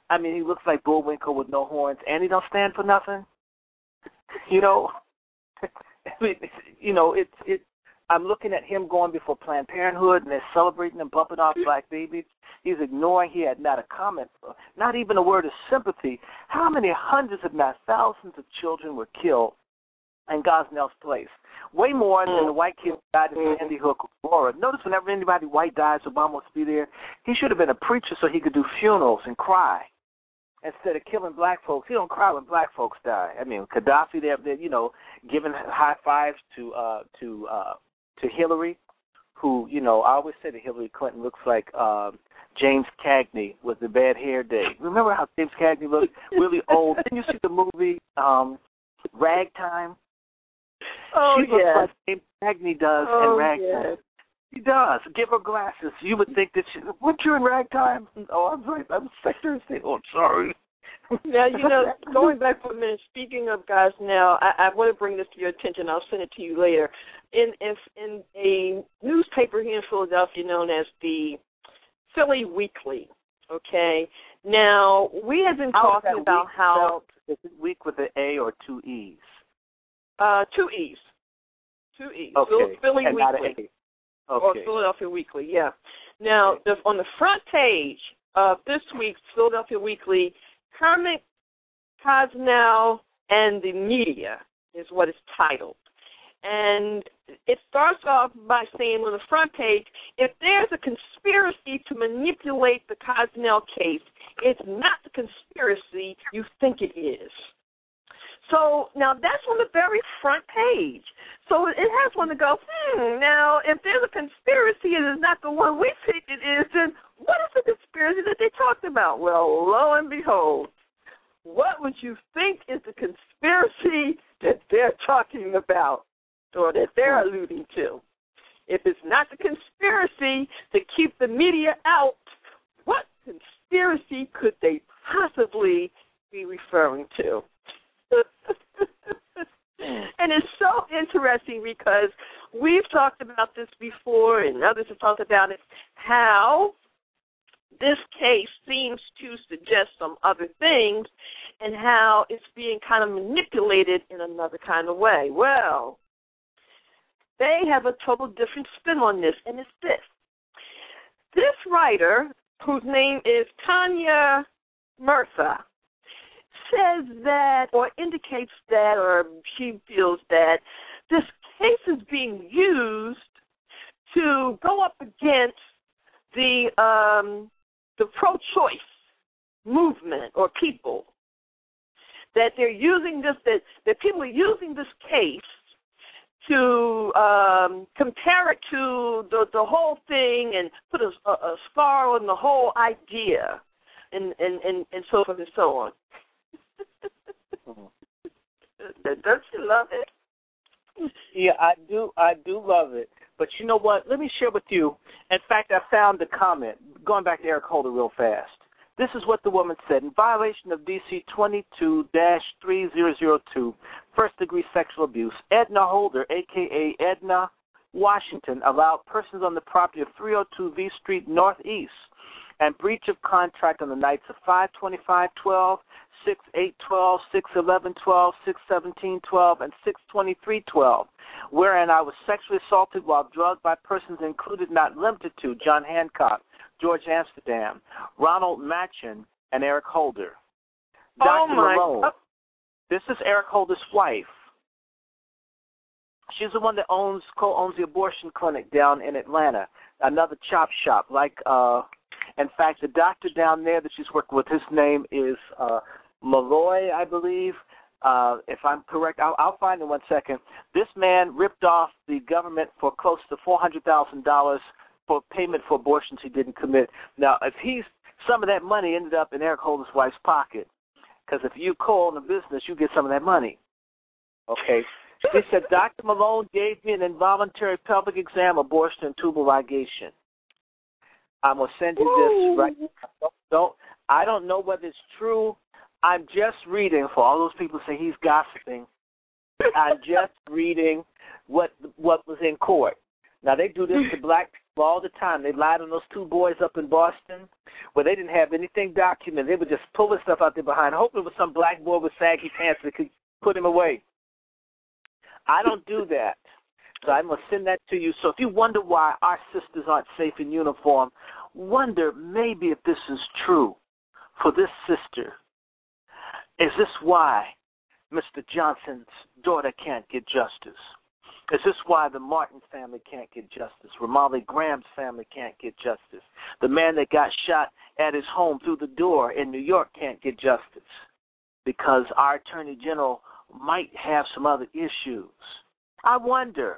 I mean, he looks like Bullwinkle with no horns, and he don't stand for nothing. You know, I mean, you know, it's it. I'm looking at him going before Planned Parenthood, and they're celebrating and bumping off black babies. He's ignoring. He had not a comment, not even a word of sympathy. How many hundreds, if not thousands, of children were killed in Gosnell's place? Way more than the white kids died in Sandy Hook or Florida. Notice whenever anybody white dies, Obama wants to be there. He should have been a preacher so he could do funerals and cry instead of killing black folks. He don't cry when black folks die. I mean, Gaddafi, they're, they're you know, giving high fives to uh, to uh, to Hillary, who, you know, I always say that Hillary Clinton looks like uh, James Cagney with the bad hair day. Remember how James Cagney looked really old? Didn't you see the movie um, Ragtime? Oh, she looks yes. like James Cagney does oh, in Ragtime. Yes. He does. Give her glasses. You would think that she, weren't you in Ragtime? Oh, I'm sorry. I'm sector. Oh, I'm sorry. Now, you know, going back for a minute, speaking of guys now, I, I want to bring this to your attention. I'll send it to you later. In, in, in a newspaper here in Philadelphia known as the Philly Weekly, okay? Now, we have been how talking about how... Is it week with an A or two E's? Uh, two E's. Two E's. Okay. Philly and Weekly. Not an A. Okay. Or Philadelphia Weekly, yeah. Now, the, on the front page of this week's Philadelphia Weekly, Kermit Gosnell and the Media is what it's titled. And it starts off by saying on the front page, if there's a conspiracy to manipulate the Gosnell case, it's not the conspiracy you think it is. So now that's on the very front page. So it has one to go, hmm, now if there's a conspiracy and it's not the one we think it is, then what is the conspiracy that they talked about? Well, lo and behold, what would you think is the conspiracy that they're talking about or that they're alluding to? If it's not the conspiracy to keep the media out, what conspiracy could they possibly be referring to? And it's so interesting because we've talked about this before and others have talked about it, how this case seems to suggest some other things and how it's being kind of manipulated in another kind of way. Well, they have a total different spin on this, and it's this. This writer, whose name is Tanya Murtha, says that or indicates that or she feels that this case is being used to go up against the um, the pro-choice movement or people. That they're using this, that, that people are using this case to um, compare it to the, the whole thing and put a, a, a scar on the whole idea and, and, and, and so forth and so on. Don't you love it? Yeah, I do. I do love it. But you know what? Let me share with you. In fact, I found the comment. Going back to Eric Holder real fast. This is what the woman said. In violation of D C twenty-two dash three thousand two, first-degree sexual abuse, Edna Holder, a k a. Edna Washington, allowed persons on the property of three oh two V Street Northeast and breach of contract on the nights of five twenty-five twelve, six eight twelve, six eleven twelve, six seventeen twelve, and six twenty-three twelve, wherein I was sexually assaulted while drugged by persons included not limited to John Hancock, George Amsterdam, Ronald Machen, and Eric Holder. Oh, Doctor my Malone, God. This is Eric Holder's wife. She's the one that owns co-owns the abortion clinic down in Atlanta, another chop shop. Like, uh, in fact, the doctor down there that she's working with, his name is uh, Malloy, I believe. Uh, if I'm correct, I'll, I'll find in one second. This man ripped off the government for close to four hundred thousand dollars for payment for abortions he didn't commit. Now, if he's some of that money ended up in Eric Holder's wife's pocket, because if you co-own a business, you get some of that money. Okay. He said, Doctor Malone gave me an involuntary pelvic exam, abortion, and tubal ligation. I'm gonna send you this right now. Don't, don't I don't know whether it's true. I'm just reading for all those people who say he's gossiping. I'm just reading what what was in court. Now they do this to black people all the time. They lied on those two boys up in Boston where they didn't have anything documented. They were just pulling stuff out there behind, hoping it was some black boy with saggy pants that could put him away. I don't do that. So I'm going to send that to you. So if you wonder why our sisters aren't safe in uniform, wonder maybe if this is true for this sister. Is this why Mister Johnson's daughter can't get justice? Is this why the Martin family can't get justice? Ramarley Graham's family can't get justice? The man that got shot at his home through the door in New York can't get justice because our Attorney General might have some other issues. I wonder.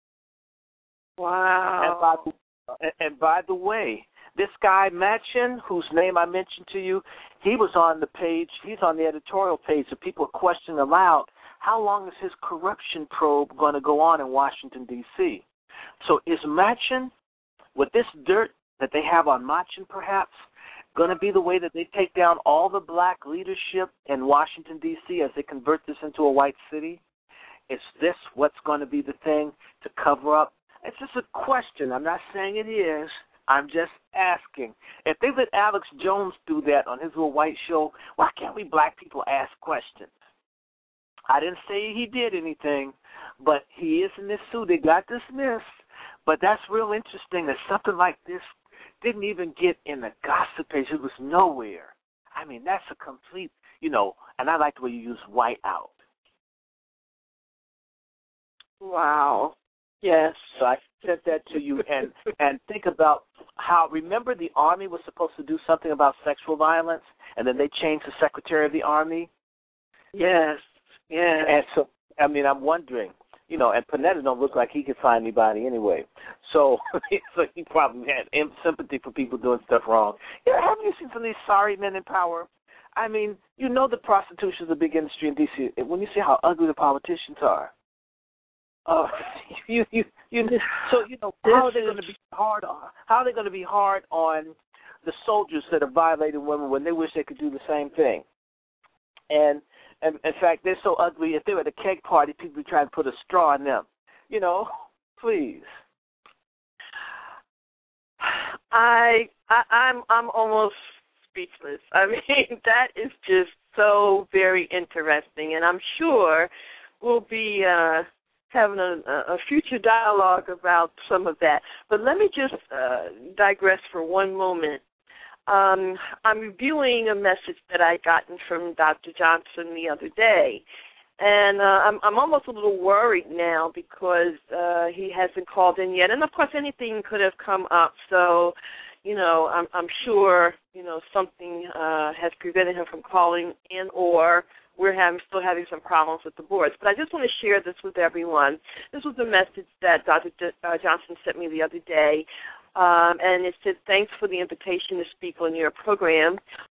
Wow. And by the, and by the way, this guy Manchin, whose name I mentioned to you, he was on the page, he's on the editorial page, so people are questioning aloud, how long is his corruption probe going to go on in Washington, D C? So is Manchin, with this dirt that they have on Manchin perhaps, going to be the way that they take down all the black leadership in Washington, D C as they convert this into a white city? Is this what's going to be the thing to cover up? It's just a question. I'm not saying it is. I'm just asking. If they let Alex Jones do that on his little white show, why can't we black people ask questions? I didn't say he did anything, but he is in this suit. They got dismissed, but that's real interesting that something like this didn't even get in the gossip page. It was nowhere. I mean, that's a complete, you know, and I like the way you use white out. Wow. Yes. So I sent that to you, and, and think about how, remember the Army was supposed to do something about sexual violence, and then they changed the Secretary of the Army? Yes. Yeah. And so, I mean, I'm wondering, you know, and Panetta don't look like he could find anybody anyway. So, so he probably had sympathy for people doing stuff wrong. You know, haven't you seen some of these sorry men in power? I mean, you know that prostitution is a big industry in D C when you see how ugly the politicians are. Uh, you, you, you, so, you know, how are they going to be hard on, how are they going to be hard on the soldiers that are violating women when they wish they could do the same thing? And, and in fact, they're so ugly, if they were at a keg party, people would try to put a straw in them. You know, please. I, I I'm I'm almost speechless. I mean, that is just so very interesting, and I'm sure we'll be uh, having a, a future dialogue about some of that. But let me just uh, digress for one moment. Um, I'm reviewing a message that I gotten from Doctor Johnson the other day, and uh, I'm, I'm almost a little worried now because uh, he hasn't called in yet. And, of course, anything could have come up. So, you know, I'm, I'm sure, you know, something uh, has prevented him from calling in, or we're having, still having some problems with the boards. But I just want to share this with everyone. This was a message that Doctor J- uh, Johnson sent me the other day. Um, and it said, thanks for the invitation to speak on your program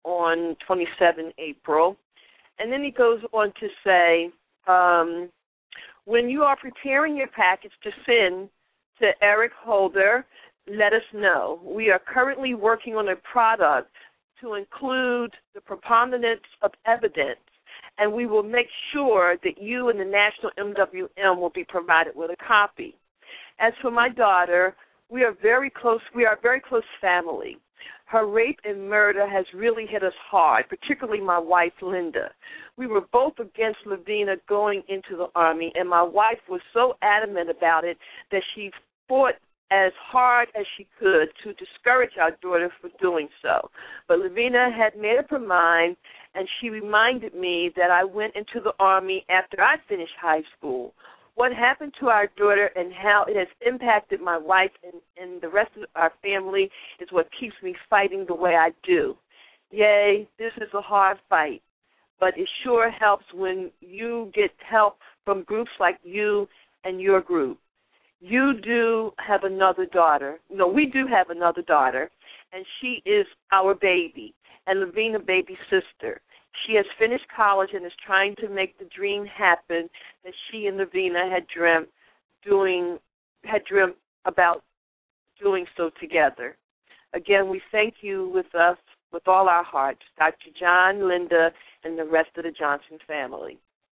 on the twenty-seventh of April. And then he goes on to say, um, when you are preparing your package to send to Eric Holder, let us know. We are currently working on a product to include the preponderance of evidence, and we will make sure that you and the National M W M will be provided with a copy. As for my daughter, we are very close. We are a very close family. Her rape and murder has really hit us hard, particularly my wife, Linda. We were both against Lavina going into the Army, and my wife was so adamant about it that she fought as hard as she could to discourage our daughter from doing so. But Lavina had made up her mind, and she reminded me that I went into the Army after I finished high school. What happened to our daughter and how it has impacted my wife and, and the rest of our family is what keeps me fighting the way I do. Yay, this is a hard fight, but it sure helps when you get help from groups like you and your group. You do have another daughter. No, we do have another daughter, and she is our baby, and Lavina baby sister. She has finished college and is trying to make the dream happen that she and Lavina had dreamt doing, had dreamt about doing so together. Again, we thank you with us, with all our hearts, Doctor John, Linda, and the rest of the Johnson family.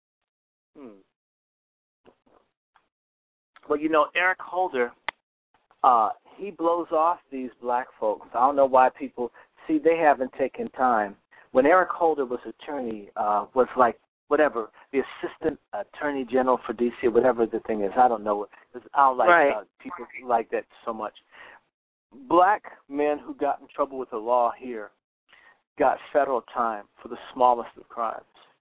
Hmm. Well, you know, Eric Holder, uh, he blows off these black folks. I don't know why people, see, they haven't taken time. When Eric Holder was attorney, uh, was like, whatever, the assistant attorney general for D C or whatever the thing is. I don't know. I don't like right. uh, people like that so much. Black men who got in trouble with the law here got federal time for the smallest of crimes.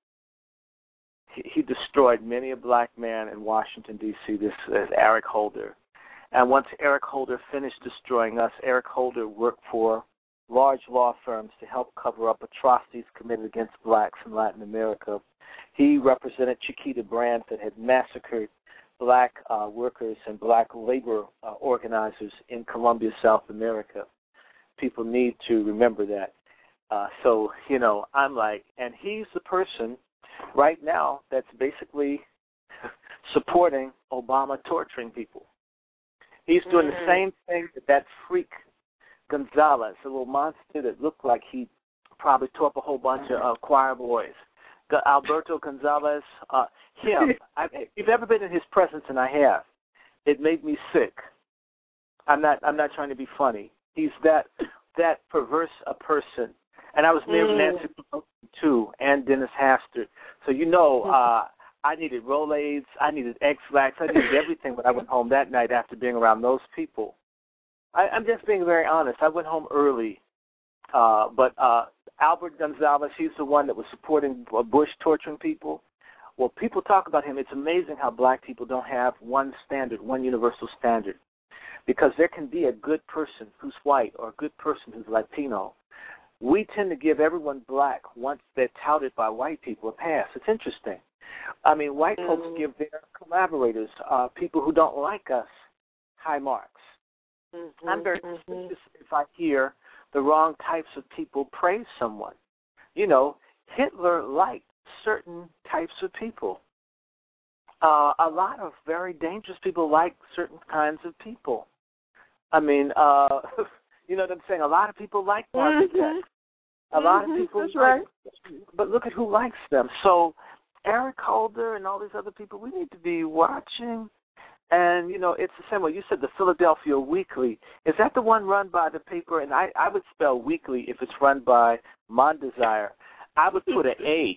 He, he destroyed many a black man in Washington, D C, this is Eric Holder. And once Eric Holder finished destroying us, Eric Holder worked for large law firms to help cover up atrocities committed against blacks in Latin America. He represented Chiquita Brandt that had massacred black uh, workers and black labor uh, organizers in Colombia, South America. People need to remember that. Uh, so, you know, I'm like, and he's the person right now that's basically supporting Obama torturing people. He's doing mm-hmm. the same thing that that freak Gonzalez, a little monster that looked like he probably tore up a whole bunch of uh, choir boys. Alberto Gonzalez, uh, him, I, if you've ever been in his presence, and I have, it made me sick. I'm not I'm not trying to be funny. He's that that perverse a person. And I was near mm. Nancy Pelosi, too, and Dennis Hastert. So, you know, uh, I needed Rolaids, I needed X-Lax, I needed everything when I went home that night after being around those people. I, I'm just being very honest. I went home early, uh, but uh, Albert Gonzalez, he's the one that was supporting Bush torturing people. Well, people talk about him. It's amazing how black people don't have one standard, one universal standard, because there can be a good person who's white or a good person who's Latino. We tend to give everyone black, once they're touted by white people, a pass. It's interesting. I mean, white mm. folks give their collaborators, uh, people who don't like us, high marks. Mm-hmm. I'm very suspicious mm-hmm. if I hear the wrong types of people praise someone. You know, Hitler liked certain types of people. Uh, a lot of very dangerous people like certain kinds of people. I mean, uh, you know what I'm saying? A lot of people like architects. Mm-hmm. A lot of people That's like, right. But look at who likes them. So Eric Holder and all these other people, we need to be watching. And, you know, it's the same way. You said the Philadelphia Weekly. Is that the one run by the paper? And I, I would spell weekly if it's run by Mondesire. I would put an A,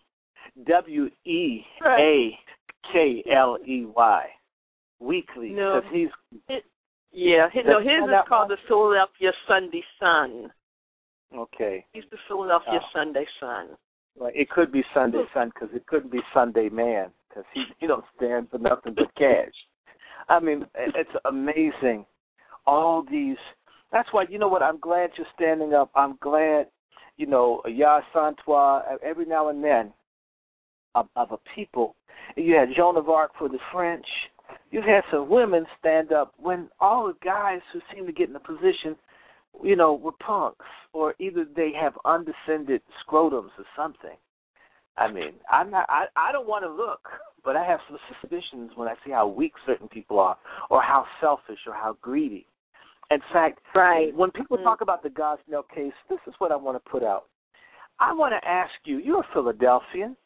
W E A K L E Y, Weekly. No, he's, it, yeah, his, no, his is called the Philadelphia Sunday Sun. Okay. He's the Philadelphia oh. Sunday Sun. Well, it could be Sunday Sun because it couldn't be Sunday Man because he, he don't stand for nothing but cash. I mean, it's amazing. All these. That's why, you know what, I'm glad you're standing up. I'm glad, you know, Yah Santois, every now and then, of, of a people. You had Joan of Arc for the French. You've had some women stand up when all the guys who seem to get in a position, you know, were punks, or either they have undescended scrotums or something. I mean, I'm not. I, I don't want to look, but I have some suspicions when I see how weak certain people are, or how selfish, or how greedy. In fact, right. when people mm-hmm. talk about the Gosnell case, this is what I want to put out. I want to ask you, you're a Philadelphian.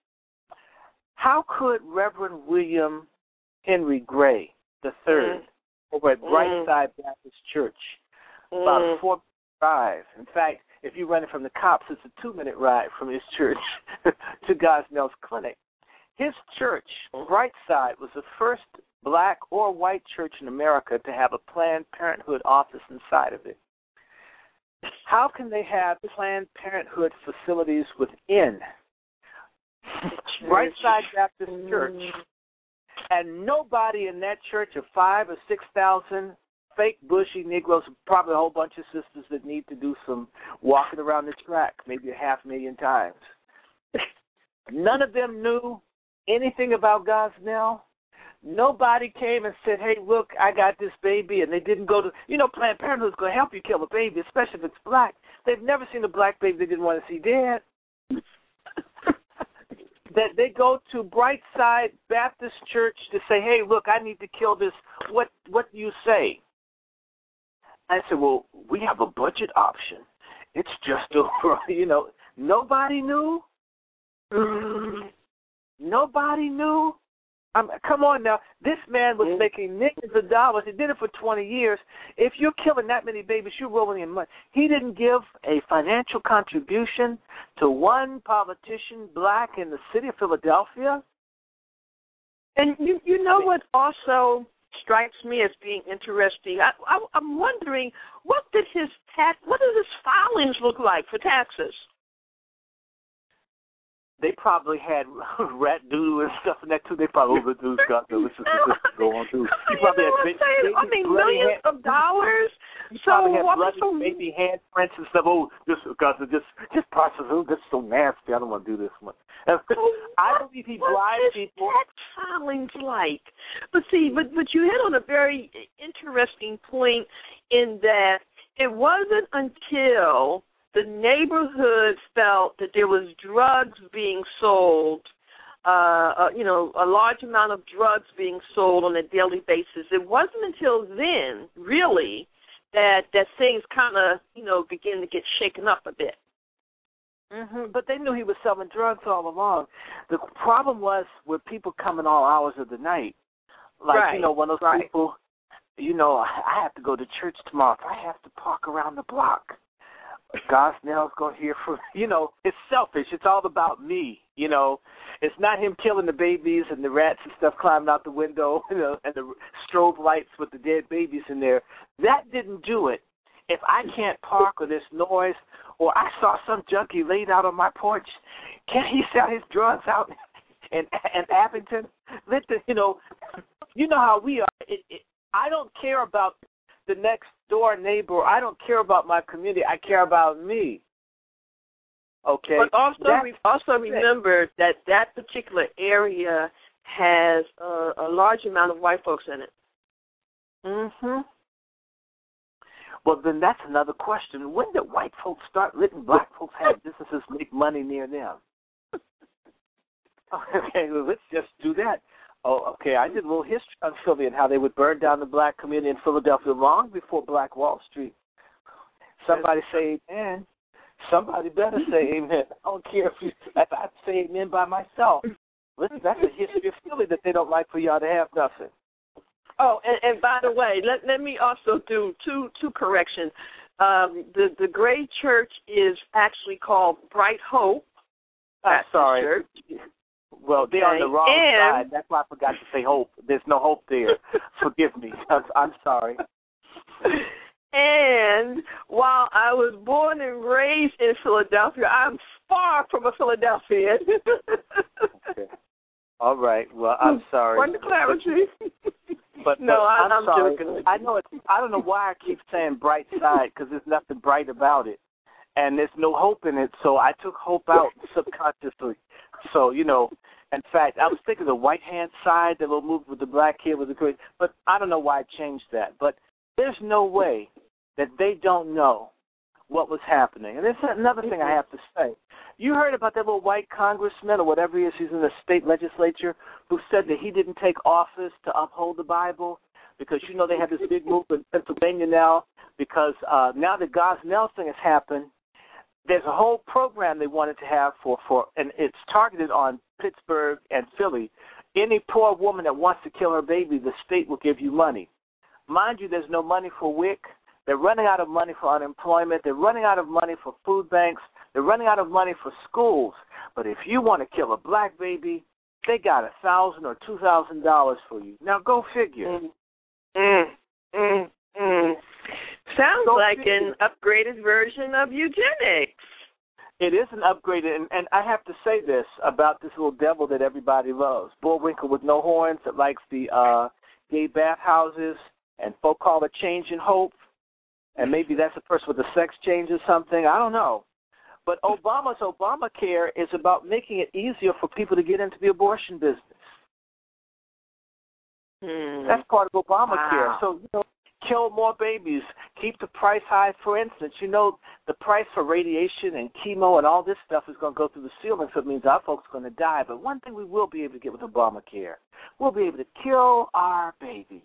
How could Reverend William Henry Gray the third, mm-hmm. over at Brightside mm-hmm. Baptist Church, mm-hmm. about a four-minute drive. In fact, if you run it from the cops, it's a two-minute ride from his church to Gosnell's clinic. His church, Brightside, was the first black or white church in America to have a Planned Parenthood office inside of it. How can they have Planned Parenthood facilities within Brightside Baptist Church, and nobody in that church of five or six thousand fake bushy Negroes, probably a whole bunch of sisters that need to do some walking around the track, maybe a half million times. None of them knew anything about Gosnell. Nobody came and said, hey, look, I got this baby, and they didn't go to, you know, Planned Parenthood's going to help you kill a baby, especially if it's black. They've never seen a black baby they didn't want to see dead. That they go to Brightside Baptist Church to say, hey, look, I need to kill this. What what do you say? I said, well, we have a budget option. It's just over, you know. Nobody knew. Nobody knew. Um, come on now. This man was making millions of dollars. He did it for twenty years. If you're killing that many babies, you're rolling in money. He didn't give a financial contribution to one politician black in the city of Philadelphia. And you, you know what also strikes me as being interesting? I, I, I'm wondering, what did his tax, what did his filings look like for taxes? They probably had rat doodle and stuff in that too. They probably overdue Scott. So let's just, let's just go on through. You know what I'm saying? I mean, millions hand, of dollars. You so probably had what bloody so, baby handprints and stuff. Oh, this God, this this process. Oh, this is so nasty. I don't want to do this one. So I believe he bribed people. What's tax filings like? But see, but but you hit on a very interesting point in that it wasn't until the neighborhood felt that there was drugs being sold, uh, uh, you know, a large amount of drugs being sold on a daily basis. It wasn't until then, really, that that things kind of, you know, began to get shaken up a bit. Mm-hmm. But they knew he was selling drugs all along. The problem was with people coming all hours of the night. Like, right. you know, one of those right. people, you know, I have to go to church tomorrow. So I have to park around the block. Gosnell's going to hear from, you know, it's selfish. It's all about me, you know. It's not him killing the babies and the rats and stuff climbing out the window, you know, and the strobe lights with the dead babies in there. That didn't do it. If I can't park or there's noise or I saw some junkie laid out on my porch, can't he sell his drugs out in, in Abington? Let the, you know, you know how we are. It, it, I don't care about the next door neighbor. I don't care about my community. I care about me. Okay. But also, re- also remember that that particular area has a, a large amount of white folks in it. Mhm. Well, then that's another question. When did white folks start letting black folks have businesses make money near them? Okay, well, let's just do that. Oh, okay, I did a little history on Philly and how they would burn down the black community in Philadelphia long before Black Wall Street. Somebody say amen. Somebody better say amen. I don't care if, you, if I say amen by myself. Listen, that's a history of Philly that they don't like for y'all to have nothing. Oh, and, and by the way, let, let me also do two two corrections. Um, the, the Gray Church is actually called Bright Hope. I'm sorry. Church. Well, they're okay. on the wrong and, side. That's why I forgot to say hope. There's no hope there. Forgive me. I'm, I'm sorry. And while I was born and raised in Philadelphia, I'm far from a Philadelphian. Okay. All right. Well, I'm sorry. Point of clarity. But, no, but I'm, I'm sorry. joking. I know it's. I don't know why I keep saying bright side because there's nothing bright about it, and there's no hope in it. So I took hope out subconsciously. So you know, in fact, I was thinking the white hand side, the little move with the black kid was a great. But I don't know why I changed that. But there's no way that they don't know what was happening. And there's another thing I have to say. You heard about that little white congressman or whatever he is, he's in the state legislature, who said that he didn't take office to uphold the Bible because, you know, they have this big move in Pennsylvania now because uh, now that Gosnell thing has happened, there's a whole program they wanted to have for, for, and it's targeted on Pittsburgh and Philly. Any poor woman that wants to kill her baby, the state will give you money. Mind you, there's no money for W I C. They're running out of money for unemployment. They're running out of money for food banks. They're running out of money for schools. But if you want to kill a black baby, they got a thousand or two thousand dollars for you. Now go figure. Mm, mm, mm, mm. Sounds go like figure. An upgraded version of eugenics. It is an upgraded, and, and I have to say this about this little devil that everybody loves, Bullwinkle with no horns that likes the uh, gay bathhouses, and folk call it change in hope. And maybe that's a person with a sex change or something. I don't know. But Obama's Obamacare is about making it easier for people to get into the abortion business. Hmm. That's part of Obamacare. Wow. So, you know, kill more babies, keep the price high. For instance, you know, the price for radiation and chemo and all this stuff is going to go through the ceiling, so it means our folks are going to die. But one thing we will be able to get with Obamacare, we'll be able to kill our babies.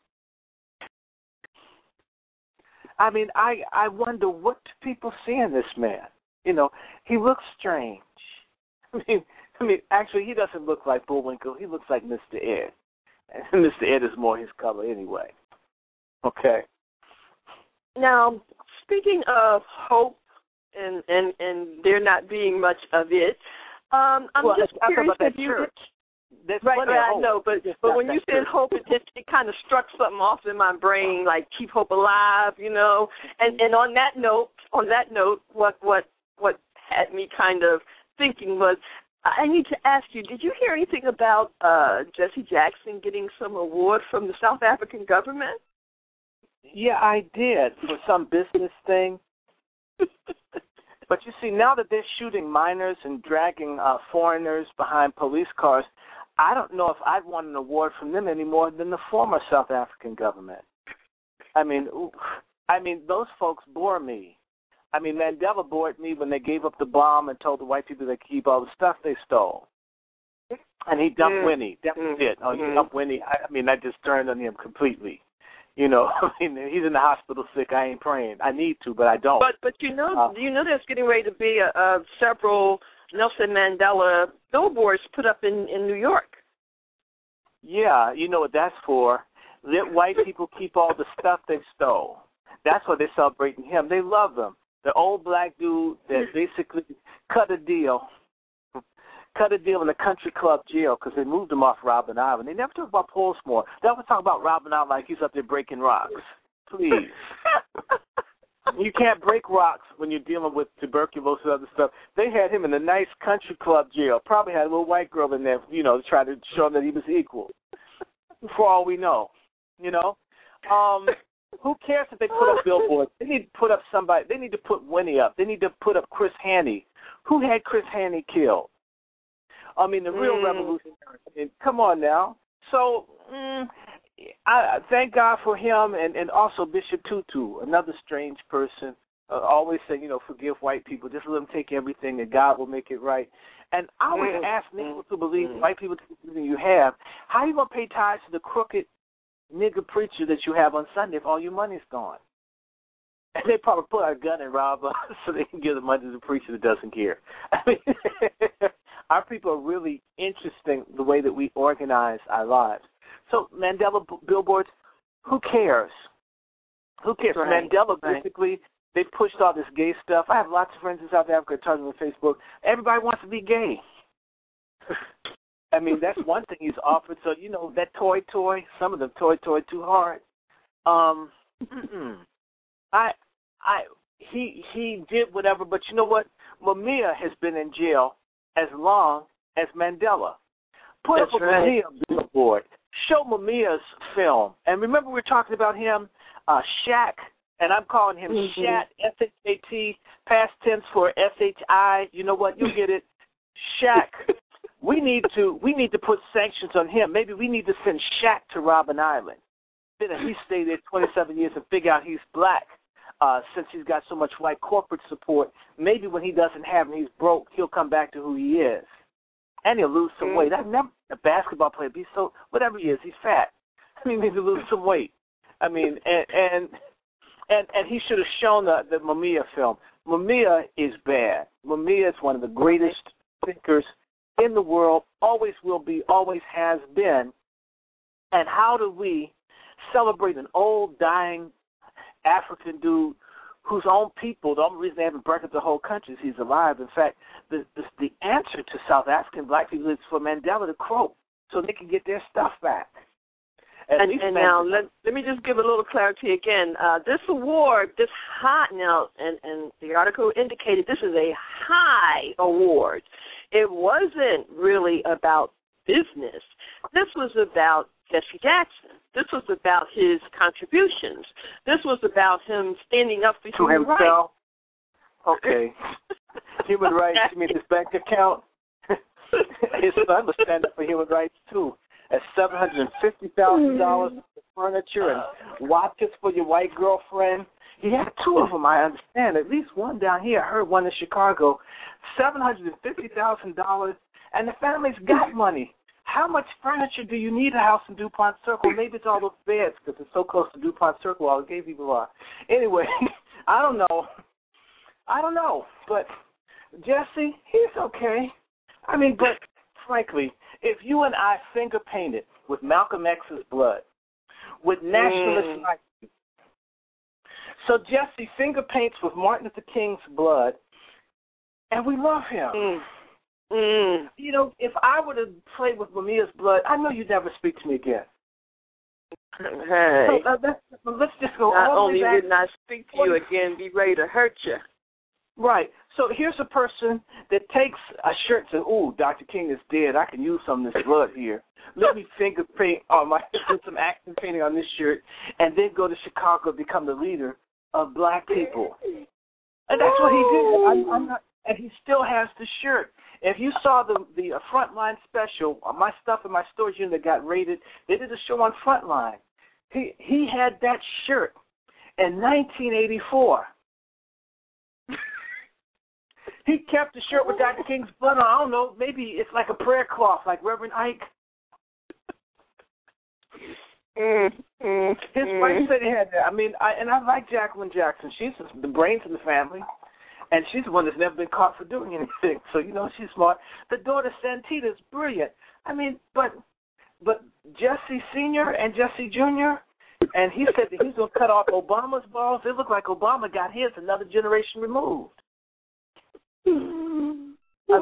I mean, I, I wonder what do people see in this man. You know, he looks strange. I mean, I mean, actually, he doesn't look like Bullwinkle. He looks like Mister Ed. And Mister Ed is more his color anyway. Okay. Now, speaking of hope and, and, and there not being much of it, um, I'm well, just I'm curious talking about if that you... church. That's right, funny, right, I hope. know, but It's but not when that you said church. hope, it just it kind of struck something off in my brain, like keep hope alive, you know. And and on that note, on that note, what what what had me kind of thinking was, I need to ask you, did you hear anything about uh, Jesse Jackson getting some award from the South African government? Yeah, I did, for some business thing. But you see, now that they're shooting minors and dragging uh, foreigners behind police cars, I don't know if I'd want an award from them any more than the former South African government. I mean, I mean, those folks bore me. I mean, Mandela bored me when they gave up the bomb and told the white people they keep all the stuff they stole. And he dumped mm. Winnie. That was mm. it. Oh, he mm. dumped Winnie. I, I mean, I just turned on him completely. You know, I mean, he's in the hospital sick. I ain't praying. I need to, but I don't. But but you know, uh, you know, there's getting ready to be a, a several Nelson Mandela billboards put up in, in New York. Yeah, you know what that's for. Let white people keep all the stuff they stole. That's why they're celebrating him. They love him. The old black dude that basically cut a deal, cut a deal in the country club jail because they moved him off Robben Island. They never talk about Portsmouth. They always talk about Robben Island like he's up there breaking rocks. Please. You can't break rocks when you're dealing with tuberculosis and other stuff. They had him in a nice country club jail. Probably had a little white girl in there, you know, to try to show him that he was equal. For all we know, you know. Um, who cares if they put up billboards? They need to put up somebody. They need to put Winnie up. They need to put up Chris Haney. Who had Chris Haney killed? I mean, the real mm. revolutionary. I mean, come on now. So, mm, I thank God for him, and, and also Bishop Tutu, another strange person. Uh, always say, you know, forgive white people. Just let them take everything, and God will make it right. And I always mm. ask people to believe, mm. white people to believe you have, how are you going to pay tithes to the crooked nigger preacher that you have on Sunday if all your money's gone? And they probably put out a gun and rob us so they can give the money to the preacher that doesn't care. I mean, our people are really interesting the way that we organize our lives. So Mandela b- billboards, who cares? Who cares? Right. Mandela, right. basically, they pushed all this gay stuff. I have lots of friends in South Africa talking on Facebook. Everybody wants to be gay. I mean, that's one thing he's offered. So, you know, that toy toy, some of them toy toy too hard. Um, I, I, he he did whatever, but you know what? Mamiya has been in jail as long as Mandela. Put That's up a right. Mamiya billboard. Show Mamiya's film. And remember we were talking about him, uh, Shaq, and I'm calling him mm-hmm. Shat, S H A T, past tense for S H I. You know what? You'll get it. Shaq. We need to we need to put sanctions on him. Maybe we need to send Shaq to Robben Island. Then he stayed there twenty-seven years and figure out he's black. Uh, since he's got so much white corporate support, maybe when he doesn't have him, he's broke, he'll come back to who he is. And he'll lose some weight. I've never a basketball player be so whatever he is, he's fat. I mean, he needs to lose some weight. I mean, and and and, and he should have shown the, the Mamiya film. Mamiya is bad. Mamiya is one of the greatest thinkers in the world, always will be, always has been. And how do we celebrate an old, dying African dude whose own people, the only reason they haven't burnt up the whole country is he's alive. In fact, the, the, the answer to South African black people is for Mandela to croak so they can get their stuff back. At and least and Mandela, now, let, let me just give a little clarity again. Uh, this award, this high, now, and, and the article indicated this is a high award. It wasn't really about business. This was about Jesse Jackson. This was about his contributions. This was about him standing up for to human himself. rights. Okay. Human rights, you mean his bank account? His son was standing up for human rights, too. At seven hundred fifty thousand dollars for furniture and watches for your white girlfriend. He had two of them, I understand. At least one down here. I heard one in Chicago. seven hundred fifty thousand dollars, and the family's got money. How much furniture do you need a house in DuPont Circle? Maybe it's all those beds because it's so close to DuPont Circle, all the gay people are. Anyway, I don't know. I don't know. But Jesse, he's okay. I mean, but frankly, if you and I finger painted with Malcolm X's blood, with nationalist mm. rights, so Jesse finger paints with Martin Luther King's blood, and we love him. Mm. Mm. You know, if I were to play with Mamiya's blood, I know you'd never speak to me again. Hey. So uh, let's, let's just go Not all only the way back. would not speak to you again, be ready to hurt you. Right. So here's a person that takes a shirt and says, "Ooh, Doctor King is dead. I can use some of this blood here. Let me finger paint on my do some action painting on this shirt, and then go to Chicago and become the leader of black people." And that's what he did. I'm, I'm not, and he still has the shirt. If you saw the the uh, Frontline special, uh, my stuff in my storage unit got raided. They did a show on Frontline. He he had that shirt in nineteen eighty-four. He kept the shirt with Doctor King's blood on. I don't know, maybe it's like a prayer cloth, like Reverend Ike. Mm, mm, His mm. wife said he had that. I mean, I, and I like Jacqueline Jackson. She's the brains in the family, and she's the one that's never been caught for doing anything. So, you know, she's smart. The daughter, Santita, is brilliant. I mean, but but Jesse Senior and Jesse Junior, and he said that he's going to cut off Obama's balls. It looked like Obama got his another generation removed. I mean,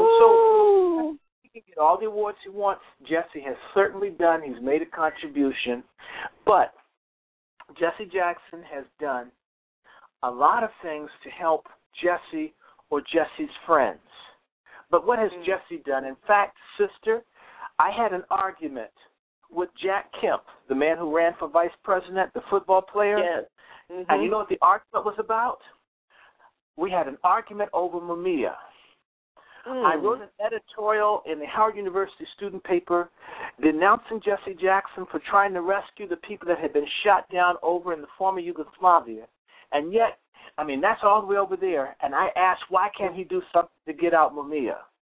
so he can get all the awards he wants. Jesse has certainly done. He's made a contribution. But Jesse Jackson has done a lot of things to help Jesse or Jesse's friends. But what has mm-hmm. Jesse done? In fact, sister, I had an argument with Jack Kemp, the man who ran for vice president, the football player. Yes. Mm-hmm. And you know what the argument was about? We had an argument over Mamiya. Mm. I wrote an editorial in the Howard University student paper denouncing Jesse Jackson for trying to rescue the people that had been shot down over in the former Yugoslavia. And yet, I mean, that's all the way over there. And I asked, why can't he do something to get out Mamiya?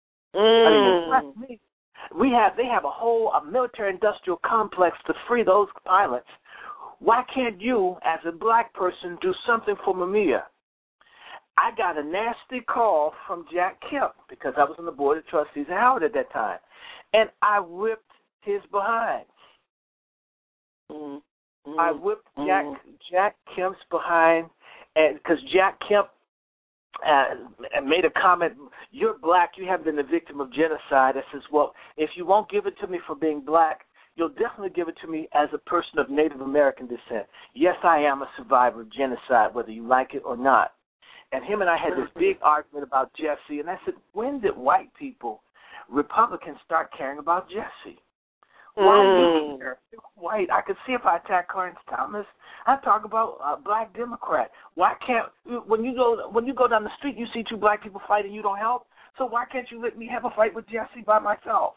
Mm. I mean, we have, they have a whole a military-industrial complex to free those pilots. Why can't you, as a black person, do something for Mamiya? I got a nasty call from Jack Kemp because I was on the board of trustees at Howard at that time, and I whipped his behind. Mm, mm, I whipped mm. Jack Jack Kemp's behind, and because Jack Kemp uh, made a comment, "You're black. You haven't been the victim of genocide." I says, "Well, if you won't give it to me for being black, you'll definitely give it to me as a person of Native American descent. Yes, I am a survivor of genocide, whether you like it or not." And him and I had this big argument about Jesse, and I said, when did white people, Republicans, start caring about Jesse? Why mm. do you care? White, I could see if I attack Clarence Thomas, I'd talk about a black Democrat. Why can't, when you go when you go down the street, you see two black people fighting, you don't help? So why can't you let me have a fight with Jesse by myself?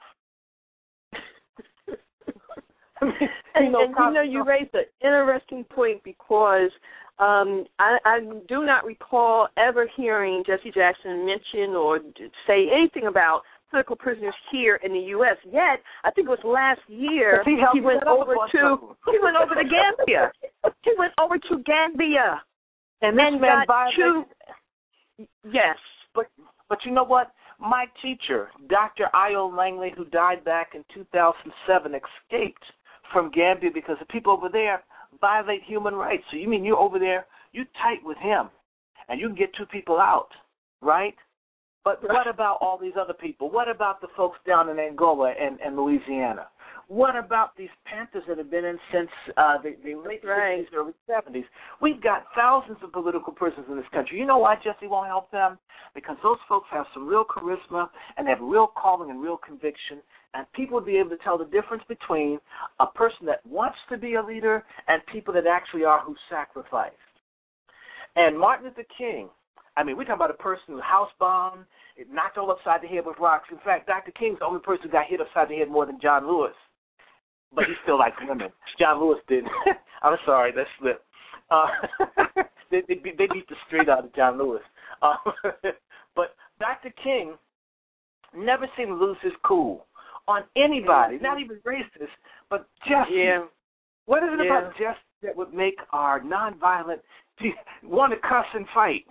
I mean, and you know, and, you, know you raised an interesting point because um, I, I do not recall ever hearing Jesse Jackson mention or say anything about political prisoners here in the U S Yet, I think it was last year he, he went over to he went over to Gambia. He went over to Gambia and, this and man got two. Yes, but but you know what? My teacher, Doctor Io Langley, who died back in two thousand seven, escaped from Gambia because the people over there violate human rights. So you mean you're over there, you tight with him, and you can get two people out, right? But what about all these other people? What about the folks down in Angola and, and Louisiana? What about these Panthers that have been in since uh, the, the late right. sixties, early seventies? We've got thousands of political prisoners in this country. You know why Jesse won't help them? Because those folks have some real charisma and they have real calling and real conviction, and people would be able to tell the difference between a person that wants to be a leader and people that actually are who sacrificed. And Martin Luther King, I mean, we're talking about a person who housebound, knocked all upside the head with rocks. In fact, Doctor King's the only person who got hit upside the head more than John Lewis. But he still likes women. John Lewis didn't. I'm sorry, that slipped. Uh, they, they, they beat the street out of John Lewis. Uh, but Doctor King never seemed to lose his cool on anybody, not even racist, but just, yeah. what is it yeah. about just that would make our nonviolent want to cuss and fight?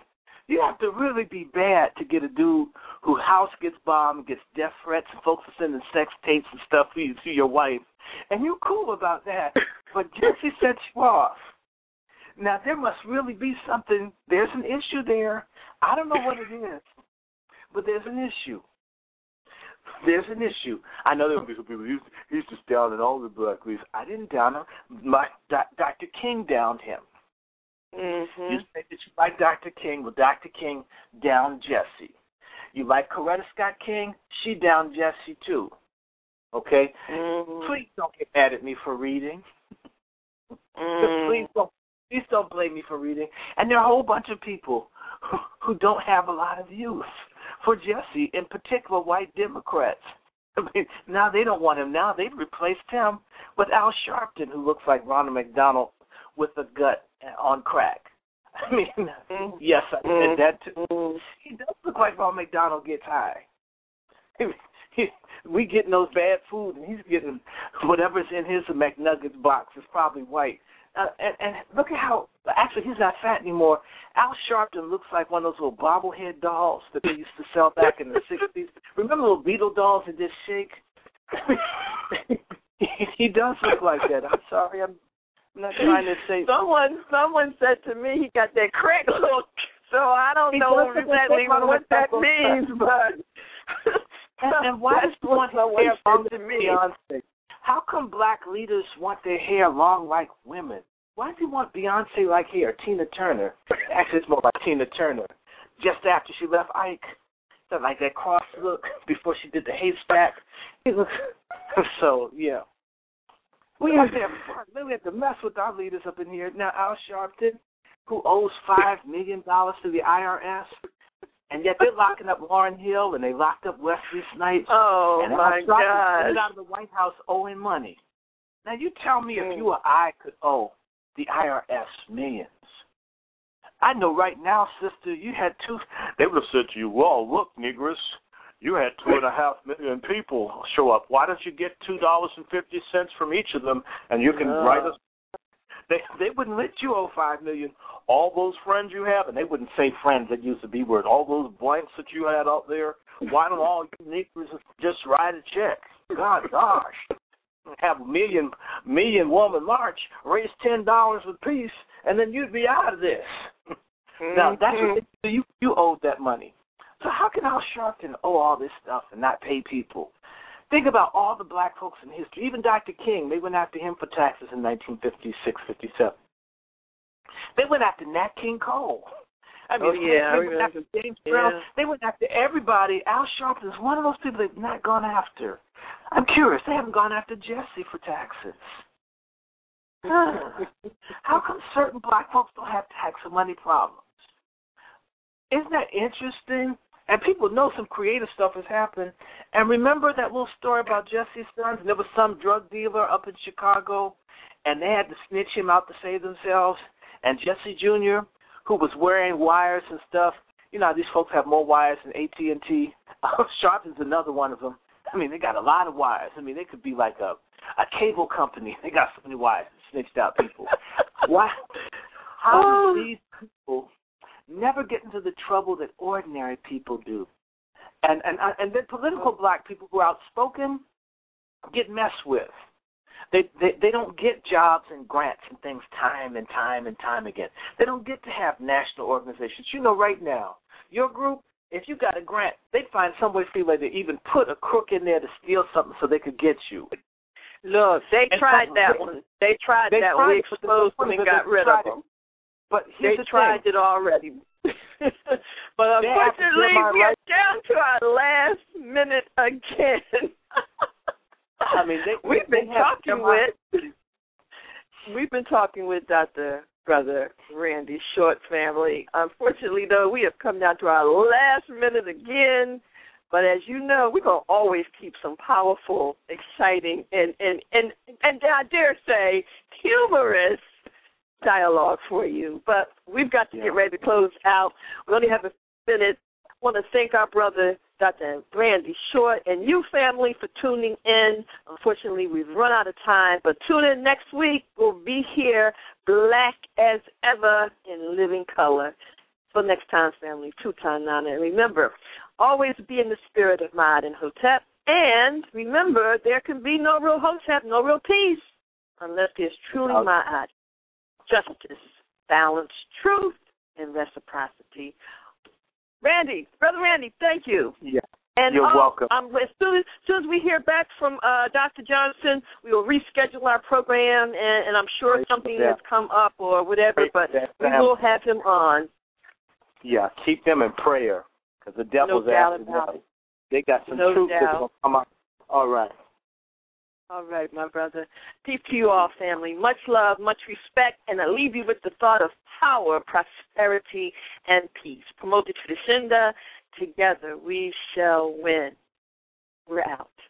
You have to really be bad to get a dude whose house gets bombed, gets death threats, and folks are sending sex tapes and stuff to you to your wife, and you're cool about that. But Jesse sets you off. Now there must really be something. There's an issue there. I don't know what it is, but there's an issue. There's an issue. I know there will be some people. He's, he's just down in all the black leagues. I didn't down him. My Doctor King downed him. Mm-hmm. You say that you like Doctor King. Well, Doctor King downed Jesse. You like Coretta Scott King? She downed Jesse too. Okay? Mm-hmm. Please don't get mad at me for reading. Mm-hmm. Please don't. Please don't blame me for reading. And there are a whole bunch of people who, who don't have a lot of use for Jesse, in particular white Democrats. I mean, now they don't want him. Now they've replaced him with Al Sharpton, who looks like Ronald McDonald with a gut on crack. I mean, mm-hmm. yes, I said that too. Mm-hmm. He does look like Ronald McDonald gets high. We getting those bad food, and he's getting whatever's in his McNuggets box is probably white. Uh, and, and look at how, actually, he's not fat anymore. Al Sharpton looks like one of those little bobblehead dolls that they used to sell back in the sixties. Remember little Beetle dolls that just shake? he, he does look like that. I'm sorry, I'm not trying to say. Someone someone said to me he got that crack look, so I don't he know exactly what that means, but... and, and why does he want his hair long to Beyonce? How come black leaders want their hair long like women? Why does he want Beyonce like hair? Tina Turner. Actually, it's more like Tina Turner. Just after she left Ike, that like that cross look before she did the haystack. He looks so yeah. We have to have fun. We have to mess with our leaders up in here. Now Al Sharpton, who owes five million dollars to the I R S. And yet they're locking up Lauryn Hill, and they locked up Wesley Snipes. Oh, and my God. And out of the White House owing money. Now, you tell me if you or I could owe the I R S millions. I know right now, sister, you had two. They would have said to you, well, look, Negress, you had two and a half million people show up. Why don't you get two dollars and fifty cents from each of them, and you can uh. write us. They they wouldn't let you owe five million. All those friends you have, and they wouldn't say friends, that use the B word. All those blanks that you had out there. Why don't all you niggers just write a check? God, gosh, have a million million woman march, raise ten dollars apiece, and then you'd be out of this. Mm-hmm. Now that's what they, you you owed that money. So how can Al Sharpton owe all this stuff and not pay people? Think about all the black folks in history. Even Doctor King, they went after him for taxes in nineteen fifty-six, fifty-seven. They went after Nat King Cole. I mean, oh, yeah, they went after James Brown. Yeah. They went after everybody. Al Sharpton is one of those people they've not gone after. I'm curious. They haven't gone after Jesse for taxes. How come certain black folks don't have tax or money problems? Isn't that interesting? And people know some creative stuff has happened. And remember that little story about Jesse's sons? And there was some drug dealer up in Chicago, and they had to snitch him out to save themselves. And Jesse Junior, who was wearing wires and stuff, you know, these folks have more wires than A T and T. Sharpton's another one of them. I mean, they got a lot of wires. I mean, they could be like a, a cable company. They got so many wires, snitched out people. Why? How do these people never get into the trouble that ordinary people do? And and and then political black people who are outspoken get messed with. They, they they don't get jobs and grants and things time and time and time again. They don't get to have national organizations. You know, right now, your group, if you got a grant, they'd find some way for you to even put a crook in there to steal something so they could get you. Look, they and tried that they, one. They tried they that tried one. We exposed them and got rid of them. But they the tried thing. it already. But unfortunately, we are down to our last minute again. I mean, they, we've they been talking with we've been talking with Doctor Brother Randy Short family. Unfortunately, though, we have come down to our last minute again. But as you know, we're gonna always keep some powerful, exciting, and and and and I dare say humorous dialogue for you. But we've got to yeah. get ready to close out. We only have a minute. I want to thank our brother, Doctor Randy Short, and you, family, for tuning in. Unfortunately, we've run out of time, but tune in next week. We'll be here, black as ever, in living color. Till next time, family, two-time nana. And remember, always be in the spirit of Ma'at and Hotep. And remember, there can be no real Hotep, no real peace, unless there's truly Ma'at, justice, balance, truth, and reciprocity. Randy, Brother Randy, thank you. Yeah. And You're oh, welcome. Um, as, soon as, as soon as we hear back from uh, Doctor Johnson, we will reschedule our program, and, and I'm sure Praise something them. has come up or whatever, Praise but them. we will have him on. Yeah, keep them in prayer, because the devil's No doubt after about them. it. They got some No truth that's doubt. going to come out. All right. All right, my brother. Peace to you all, family. Much love, much respect, and I leave you with the thought of power, prosperity, and peace. Promoted to the Shinda, together we shall win. We're out.